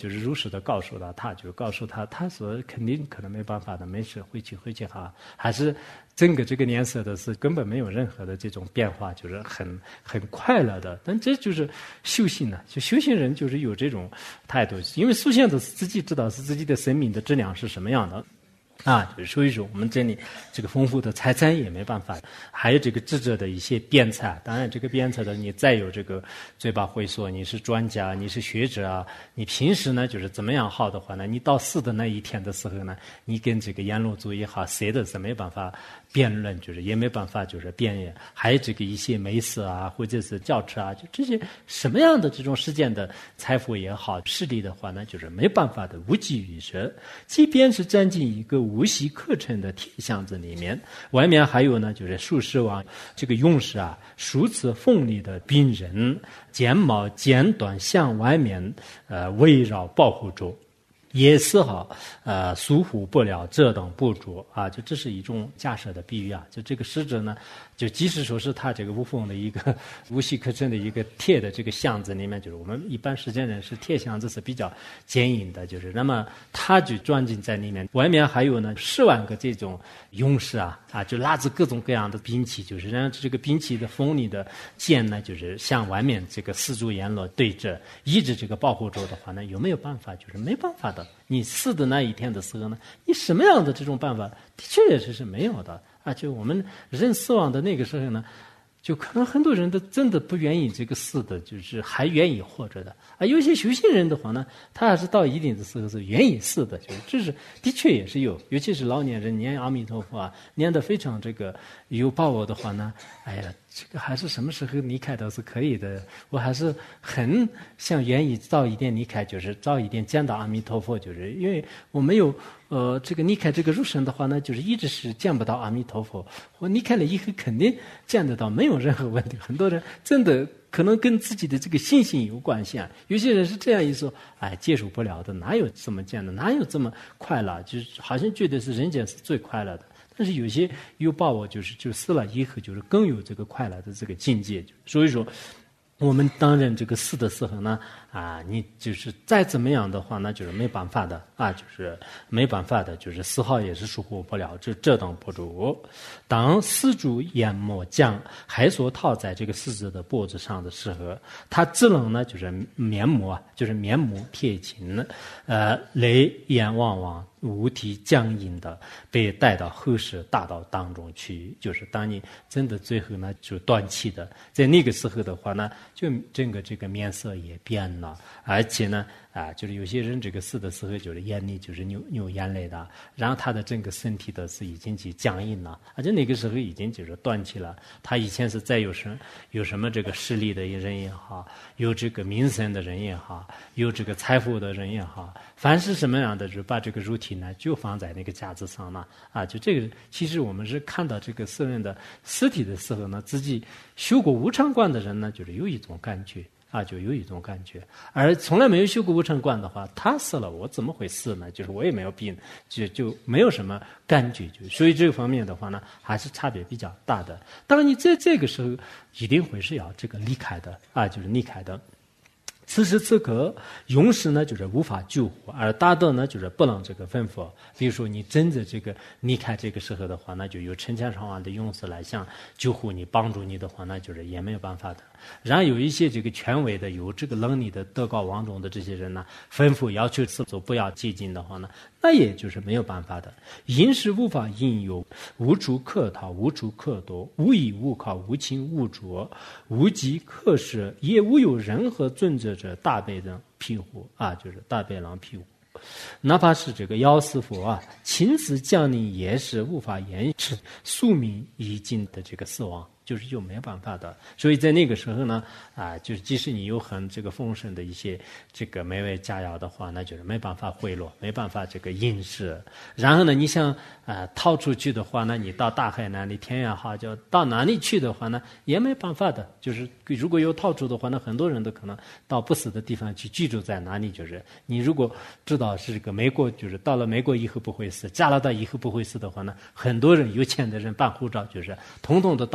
就是如实的告诉了他，就告诉他，他说肯定可能没办法的，没事，回去哈，还是整个这个年色的是根本没有任何的这种变化，就是很快乐的。但这就是修行呢，就修行人就是有这种态度，因为修行者自己知道是自己的生命的质量是什么样的。就是所以说我们这里这个丰富的财产也没办法，还有这个智者的一些鞭策。当然这个鞭策的你再有这个嘴巴会说你是专家，你是学者啊，你平时呢就是怎么样好的话呢，你到死的那一天的时候呢，你跟这个阎罗族也好，谁的是没办法辩论，就是也没办法就是辩言。还有这个一些美食啊，或者是轿车啊，就这些什么样的这种世间的财富也好，势力的话呢，就是没办法的无济于事。即便是站进一个无锡课程的铁箱子里面，外面还有呢，就是数十万这个勇士啊，如此锋利的兵刃，剑矛尖端向外面围绕保护住。也丝毫疏忽不了这等不足啊！就这是一种假设的比喻啊！就这个使者呢，就即使说是他这个无缝的一个无锡课程的一个铁的这个箱子里面，就是我们一般世间人是铁箱子是比较坚硬的，就是那么他就钻进在里面，外面还有呢10万个这种勇士啊，就拿着各种各样的兵器，就是让这个兵器的锋利的剑呢，就是向外面这个四柱阎罗对着，一直这个保护住的话呢，有没有办法？就是没办法的。你死的那一天的时候呢，你什么样的这种办法，的确也是没有的啊！就我们人死亡的那个时候呢，就可能很多人都真的不愿意这个死的，就是还愿意活着的啊。有些修行人的话呢，他还是到一定的时候是愿意死的，就是这是的确也是有，尤其是老年人念阿弥陀佛啊，念得非常这个有把握的话呢，哎呀，这个还是什么时候离开都是可以的。我还是很想愿意早一点离开，就是早一点见到阿弥陀佛，就是因为我没有这个离开这个入生的话呢，就是一直是见不到阿弥陀佛。我离开了以后肯定见得到，没有任何问题。很多人真的可能跟自己的这个信心有关系啊。有些人是这样一说，接受不了的，哪有这么见的，哪有这么快乐？就是好像觉得是人间是最快乐的。但是有些有把握，就死了以后，就是更有这个快乐的这个境界。所以说，我们当然这个死的时候呢，你就是再怎么样的话，那就是没办法的啊，就是没办法的，就是丝毫也是疏忽不了这等不足。当四柱阎魔将还所套在这个死者的脖子上的时候，他只能呢就是面目啊，就是面目贴近，泪眼汪汪。五体僵硬的被带到后世大道当中去，就是当你真的最后呢就断气的，在那个时候的话呢，就整个这个面色也变了，而且呢就是有些人这个死的时候就是眼里就是流眼泪的，然后他的整个身体的是已经去僵硬了，而且那个时候已经就是断气了。他以前是再有什么这个势力的人也好，有这个名声的人也好，有这个财富的人也好，凡是什么样的就把这个肉体呢就放在那个架子上了就这个其实我们是看到这个死人的尸体的时候呢，自己修过无常观的人呢，就是有一种感觉就有一种感觉，而从来没有修过无常观的话，他死了我怎么会死呢？就是我也没有病，就没有什么感觉，所以这个方面的话呢，还是差别比较大的。当然你在这个时候一定会是要这个离开的就是离开的。此时此刻，勇士呢就是无法救活，而大德呢就是不能这个吩咐。比如说你真的这个离开这个时候的话，那就有成千上万的勇士来想救护你、帮助你的话，那就是也没有办法的。然后有一些这个权威的、有这个能力的、德高望重的这些人呢，吩咐要求四周不要接近的话呢，那也就是没有办法的。因是无法应有，无处可逃，无处可躲，无依无靠，无亲无主，无计可施，也无有任何尊者者大悲人庇护就是大悲人庇护。哪怕是这个药师佛亲自降临，也是无法延迟宿命已尽的这个死亡。就没有办法的。所以在那个时候呢就是即使你有很这个丰盛的一些这个美味佳肴的话，那就是没办法贿赂，没办法这个饮食。然后呢你想逃出去的话呢，你到大海哪里天涯海角到哪里去的话呢，也没办法的。就是如果有逃出的话，那很多人都可能到不死的地方去居住在哪里。就是你如果知道是这个美国，就是到了美国以后不会死，加拿大以后不会死的话呢，很多人有钱的人办护照就是统统的到美国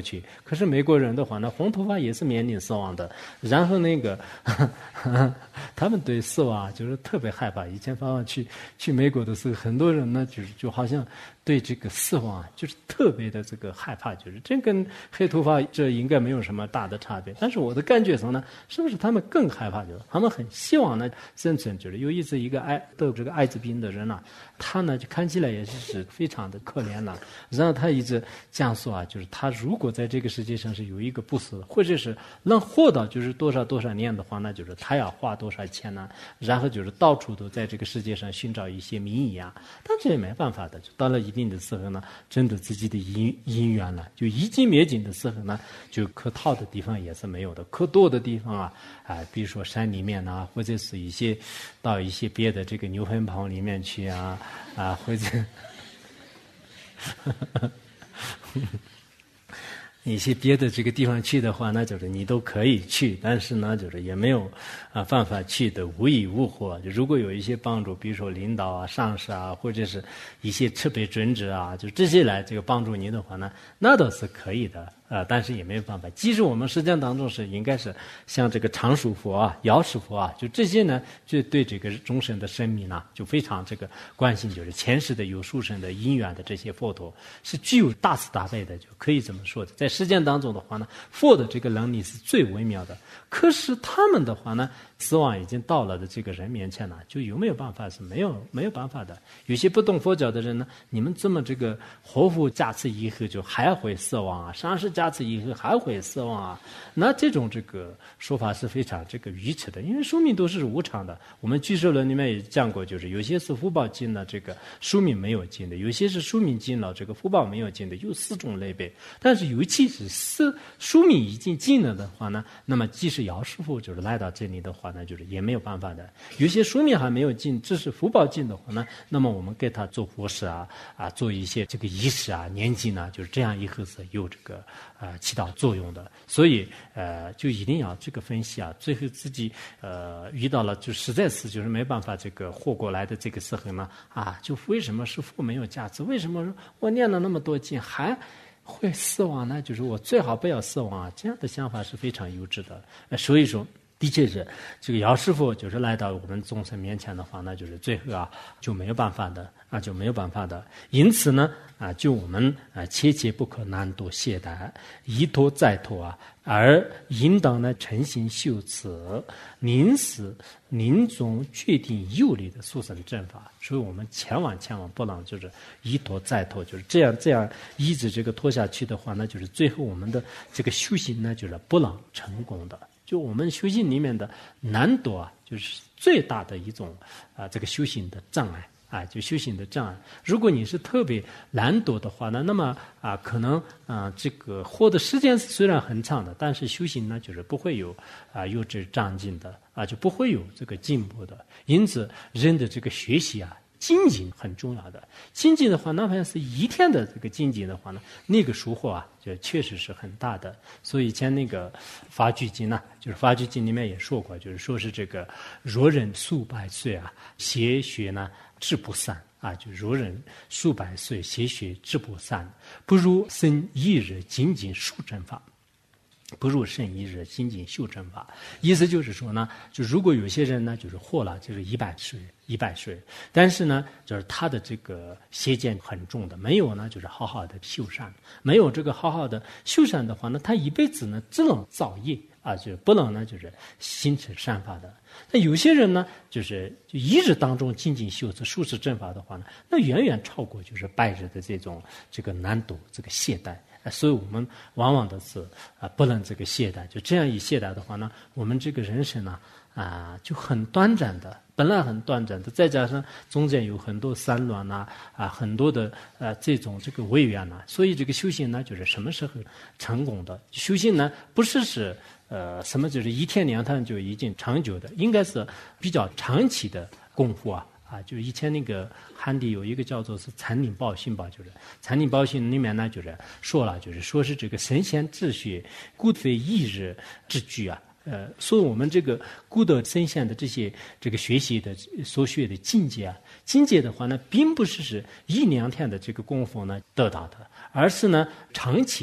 去。可是美国人的话呢，红头发也是面临死亡的。然后那个他们对死亡就是特别害怕。以前爸爸去美国的时候，很多人呢就好像对这个死亡就是特别的这个害怕，就是这跟黑头发这应该没有什么大的差别。但是我的感觉上呢，是不是他们更害怕？就是他们很希望呢生存。就是有一次一个得这个艾滋病的人呢，他呢就看起来也是非常的可怜了。然后他一直这样说就是他如果在这个世界上是有一个不死，或者是能活到就是多少年的话，那就是他要花多少钱呢？然后就是到处都在这个世界上寻找一些名医啊，但这也没办法的。就到了一定的时候呢，真的自己的因缘了，就已经灭尽的时候呢，就可逃的地方也是没有的，可躲的地方比如说山里面啊，或者是到一些别的这个牛粪棚里面去或者一些别的这个地方去的话，那就是你都可以去，但是呢，就是也没有办法去的无益无获。就如果有一些帮助，比如说领导上司或者是一些特别准职就这些来这个帮助你的话呢，那倒是可以的。但是也没有办法。即使我们实践当中应该是像这个常数佛药师佛就这些呢，就对这个众生的生命呢，就非常这个关心，就是前世的有殊胜的因缘的这些佛陀是具有大慈大悲的，就可以这么说的。在实践当中的话呢，佛的这个能力是最微妙的。可是他们的话呢，死亡已经到了的这个人面前呢，就有没有办法是没有办法的。有些不懂佛教的人呢，你们这么这个活佛加持以后就还会死亡上师加持以后还会死亡那这种这个说法是非常这个愚痴的，因为寿命都是无常的。我们俱舍论里面也讲过，就是有些是福报尽了，这个寿命没有尽的；有些是寿命尽了，这个福报没有尽的，有4种类别。但是尤其是寿命已经尽了的话呢，那么即使药师佛就是来到这里的话呢，就是也没有办法的。有些寿命还没有尽，只是福报尽的话呢，那么我们给他做佛事做一些这个仪式念经就是这样以后是有这个起到作用的。所以就一定要这个分析最后自己遇到了就实在是就是没办法这个活过来的这个时候呢就为什么是佛没有价值？为什么我念了那么多经还会死亡呢？就是我最好不要死亡这样的想法是非常幼稚的。所以说的确是这个药师佛就是来到我们众生面前的话呢，就是最后就没有办法的就没有办法的。因此呢就我们切切不可难度懈怠，一拖再拖而应当呢诚心修持，临终决定有力的殊胜正法。所以我们千万不能就是一拖再拖，就是这样一直这个拖下去的话呢，就是最后我们的这个修行呢就是不能成功的。就我们修行里面的难度就是最大的一种这个修行的障碍就修行的障碍。如果你是特别懒惰的话呢，那么可能这个活的时间虽然很长的，但是修行呢就是不会有这长进的就不会有这个进步的。因此人的这个学习精进很重要的。精进的话，哪怕是一天的这个精进的话呢，那个收获就确实是很大的。所以以前那个法句经就是法句经里面也说过，就是说是这个若人数百岁邪学呢志不散就若人数百岁邪学志不散，不如生一日精进数正法。不入圣一日精进修正法，意思就是说呢，就如果有些人呢，就是活了就是100岁，但是呢，就是他的这个邪见很重的，没有呢就是好好的修善，没有这个好好的修善的话呢，他一辈子呢只能造业就不能呢就是心持善法的。那有些人呢，就一日当中精进修持数持正法的话呢，那远远超过就是拜日的这个难度这个懈怠。所以我们往往的是不能这个懈怠，就这样一懈怠的话呢，我们这个人生呢就很短暂的，本来很短暂的，再加上中间有很多散乱很多的这种这个违缘所以这个修行呢，就是什么时候成功的？修行呢，不是什么就是1天2天就已经长久的，应该是比较长期的功夫就以前那个汉地有一个叫做是禅定报信吧，就是禅定报信里面呢，就是说了，就是说是这个神仙之学，故非一日之具所以我们这个古德神仙的这个学习的所学的境界的话呢，并不是1-2天的这个功夫呢得到的，而是呢长期的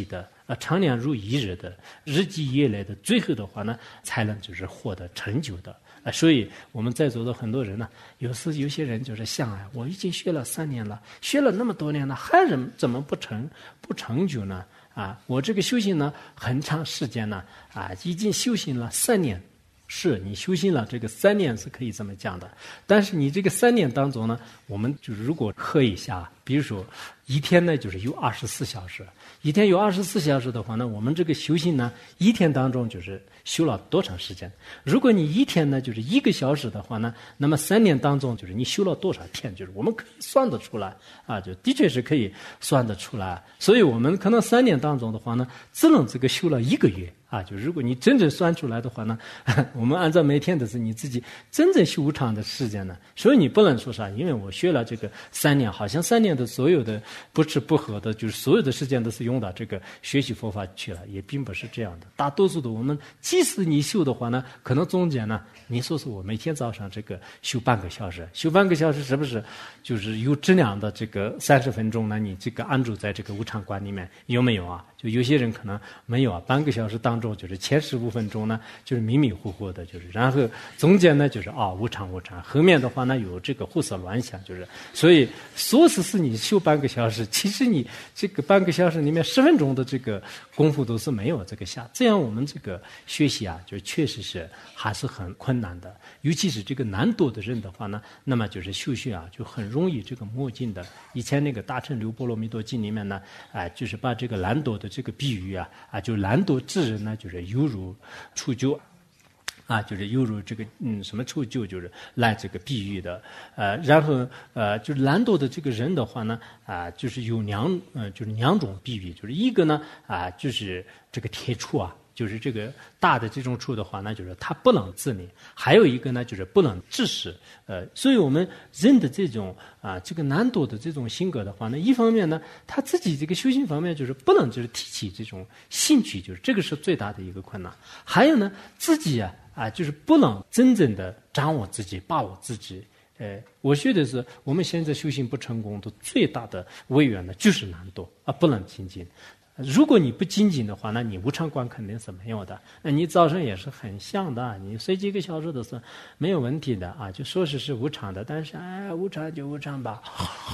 常年如一日的，日积月累的，最后的话呢，才能就是获得成就的。所以我们在座的很多人呢，有些人就是想啊，我已经学了3年了，学了那么多年了，还怎么不成就呢？我这个修行呢，很长时间呢，已经修行了3年。是你修行了这个3年是可以这么讲的，但是你这个3年当中呢，我们就是如果喝一下，比如说一天呢就是有24小时，一天有24小时的话呢，我们这个修行呢，一天当中就是修了多长时间？如果你一天呢就是1个小时的话呢，那么3年当中就是你修了多少天？就是我们可以算得出来就的确是可以算得出来。所以我们可能3年当中的话呢，只能这个修了1个月。就如果你真正算出来的话呢，我们按照每天的是你自己真正修长的时间呢，所以你不能说啥，因为我学了这个3年，好像3年的所有的不吃不喝的，就是所有的时间都是用到这个学习佛法去了，也并不是这样的。大多数的我们，即使你修的话呢，可能中间呢，你说我每天早上这个修半个小时，修半个小时是不是就是有质量的这个30分钟呢？你这个安住在这个无常观里面有没有啊？就有些人可能没有半个小时当中就是前15分钟呢，就是迷迷糊糊的，就是然后中间呢就是无常，后面的话呢有这个胡思乱想，就是所以说是你修半个小时，其实你这个半个小时里面10分钟的这个功夫都是没有这个下，这样我们这个学习就确实是还是很困难的，尤其是这个难度的人的话呢，那么就是修学就很容易这个没劲的。以前那个大乘流波罗蜜多经里面呢，就是把这个懒惰的这个比喻就懒惰之人呢，就是犹如处鸠就是犹如这个什么处鸠，就是来这个比喻的。然后就是懒惰的这个人的话呢，就是有就是2种比喻，就是一个呢就是这个铁杵就是这个大的这种处的话呢，就是它不能自理；还有一个呢，就是不能致使。所以我们人的这种这个难度的这种性格的话呢，一方面呢，他自己这个修行方面就是不能就是提起这种兴趣，就是这个是最大的一个困难。还有呢，自己就是不能真正的掌握自己、把握自己。我觉得是我们现在修行不成功的最大的违缘呢，就是难度不能精进。如果你不精进的话，那你无常观肯定是没有的。那你早上也是很像的，你睡几个小时都是没有问题的就说是无常的，但是无常就无常吧，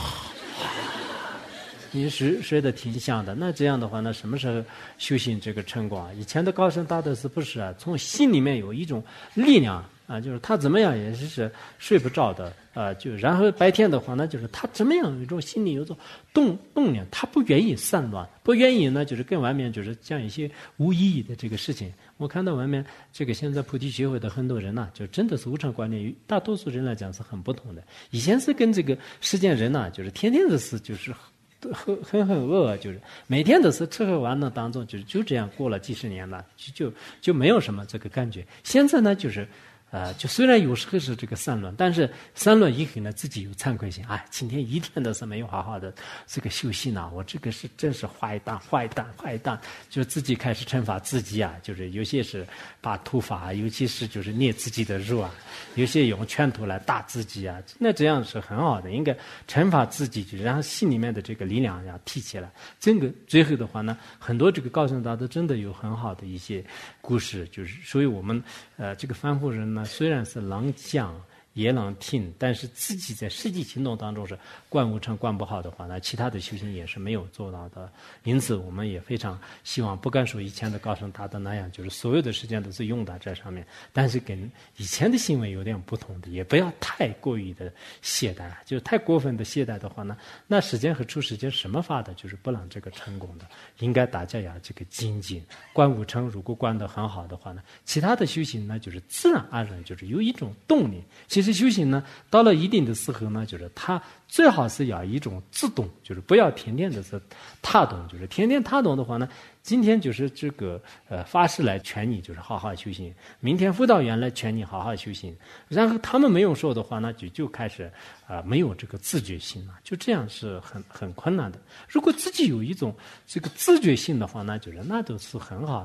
你睡得挺像的。那这样的话呢，什么时候修行这个成功以前的高僧大德是不是从心里面有一种力量就是他怎么样也是睡不着的就然后白天的话呢，就是他怎么样有一种心里有种动念，他不愿意散乱，不愿意呢就是跟外面就是讲一些无意义的这个事情。我看到外面这个现在菩提学会的很多人就真的是无常观念，大多数人来讲是很不同的。以前是跟这个世间人就是天天的是就是很饿，就是每天都是吃喝玩乐当中，就这样过了几十年了，就没有什么这个感觉。现在呢就是就虽然有时候是这个散乱，但是散乱以后呢，自己有惭愧心。今天一天都是没有好好的这个修行我这个是真是坏蛋，就自己开始惩罚自己就是有些是把头发，尤其是就是捏自己的肉有些用拳头来打自己那这样是很好的，应该惩罚自己，就让心里面的这个力量要提起来。这个最后的话呢，很多这个高僧大德真的有很好的一些故事，就是所以我们这个凡夫人呢，虽然是能讲也能听，但是自己在实际行动当中是观无常观不好的话呢，其他的修行也是没有做到的。因此我们也非常希望，不敢说以前的高僧大德那样就是所有的时间都是用到这上面，但是跟以前的行为有点不同的，也不要太过于的懈怠就太过分的懈怠的话呢，那时间和出时间什么法的就是不让这个成功的。应该大家要这个精进观无常，如果观得很好的话呢，其他的修行呢就是自然而然就是有一种动力。其实修行呢到了一定的时候呢，就是它最好是要一种自动，就是不要天天的是他动，就是天天他动的话呢，今天就是这个法师来劝你就是好好修行，明天辅导员来劝你好好修行，然后他们没有说的话呢，就开始没有这个自觉性了，就这样是很困难的。如果自己有一种这个自觉性的话呢，就是那都是很好的。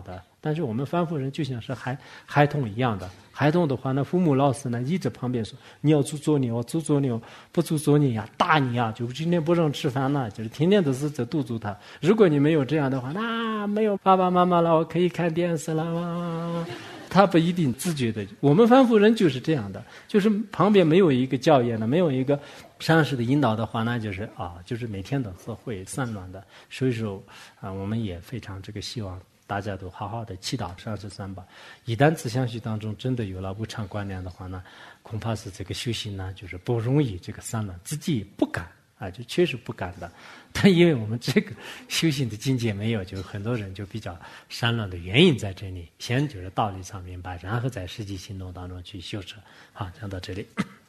但是我们凡夫人就像是孩童一样的，孩童的话呢，父母老师呢一直旁边说你要做作业，我做作业，不做作业呀，打你呀，就今天不让吃饭了，就是天天都是在督促他。如果你没有这样的话，那没有爸爸妈妈了，我可以看电视了。他不一定自觉的，我们凡夫人就是这样的，就是旁边没有一个教业呢，没有一个善事的引导的话呢，就是每天都是会散乱的。所以说我们也非常希望大家都好好的祈祷善事三宝。一旦自相续当中真的有了无常观念的话呢，恐怕是这个修行呢，就是不容易散乱，自己不敢就确实不敢的。但因为我们这个修行的境界没有，就很多人就比较散乱的原因在这里。先就是道理上明白，然后在实际行动当中去修持。好，讲到这里。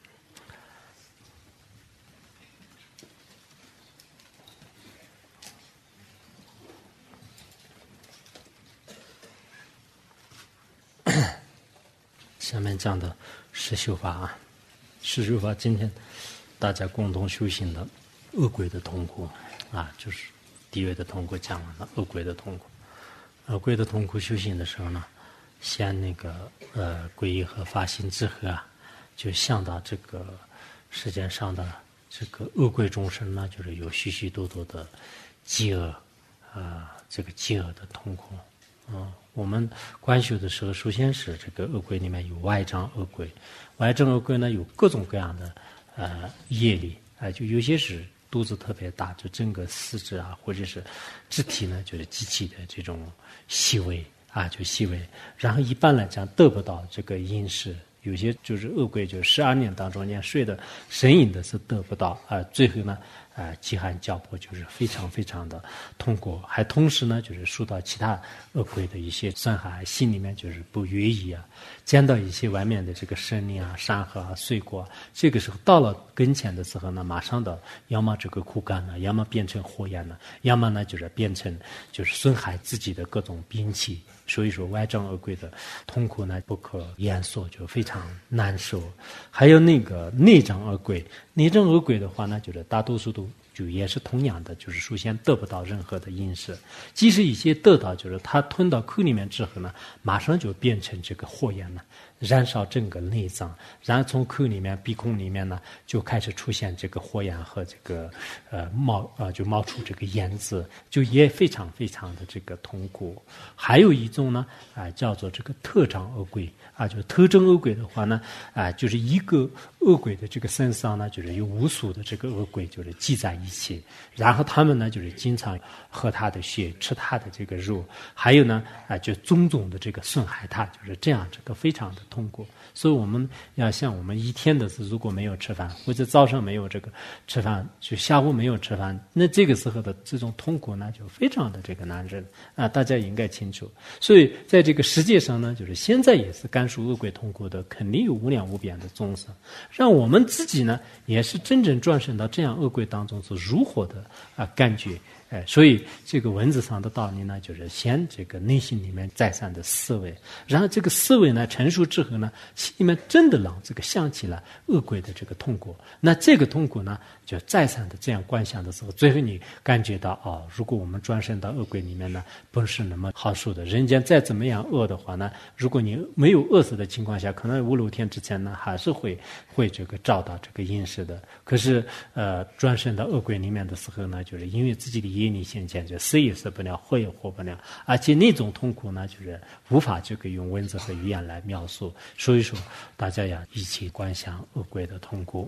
下面讲的十修法十修法今天大家共同修行的恶鬼的痛苦就是地狱的痛苦讲完了，恶鬼的痛苦。恶鬼的痛苦修行的时候呢，先皈依和发心之后就想到这个世界上的这个恶鬼众生呢，就是有许许多多的饥饿这个饥饿的痛苦。我们观修的时候，首先是这个恶鬼里面有外障恶鬼，外障恶鬼呢有各种各样的业力就有些是肚子特别大，就整个四肢或者是肢体呢就是极其的这种细微就细微。然后一般来讲得不到这个饮食，有些就是恶鬼，就12年当中连睡的呻吟的是得不到最后呢饥寒交迫，就是非常非常的痛苦，还同时呢就是受到其他恶鬼的一些伤害，心里面就是不愿意见到一些外面的这个生灵山河水果这个时候到了跟前的时候呢，马上的要么这个枯干了，要么变成火焰了，要么呢就是变成就是损害自己的各种兵器。所以说外障恶鬼的痛苦呢不可言说，就非常难受。还有那个内障恶鬼，内障恶鬼的话呢，就是大多数都就也是同样的，就是首先得不到任何的饮食，即使一些得到，就是他吞到口里面之后呢，马上就变成这个火焰了，燃烧整个内脏，然后从口里面鼻孔里面呢就开始出现这个火焰和这个就冒出这个烟子，就也非常非常的这个痛苦。还有一种呢叫做这个特障恶鬼就是特征恶鬼的话呢就是一个恶鬼的这个身上呢就是有无数的这个恶鬼就是聚在一起，然后他们呢就是经常喝他的血，吃他的这个肉，还有呢就种种的这个损害他，就是这样，这个非常的痛苦。所以我们要像我们一天的是如果没有吃饭，或者早上没有这个吃饭，就下午没有吃饭，那这个时候的这种痛苦呢就非常的这个难忍大家应该清楚。所以在这个世界上呢，就是现在也是感受恶鬼痛苦的肯定有无量无边的众生，让我们自己呢也是真正转生到这样恶鬼当中是如何的感觉。所以这个文字上的道理呢，就是先这个内心里面再三的思维，然后这个思维呢成熟之后呢，心里面真的让这个想起了恶鬼的这个痛苦，那这个痛苦呢就再三的这样观想的时候，最后你感觉到如果我们转生到恶鬼里面呢，不是那么好受的。人间再怎么样恶的话呢，如果你没有饿死的情况下，可能5、6天之前呢还是会这个找到这个饮食的。可是转生到恶鬼里面的时候呢，就是因为自己的业力现前，就死也死不了，活也活不了，而且那种痛苦呢就是无法这个用文字和语言来描述。所以说大家要一起观想恶鬼的痛苦。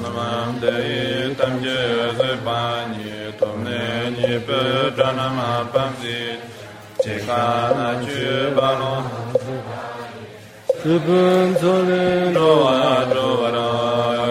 namam de tamje zebani tomne ni pe janama pamzi chekana chubano Subun Solin Roa Jovara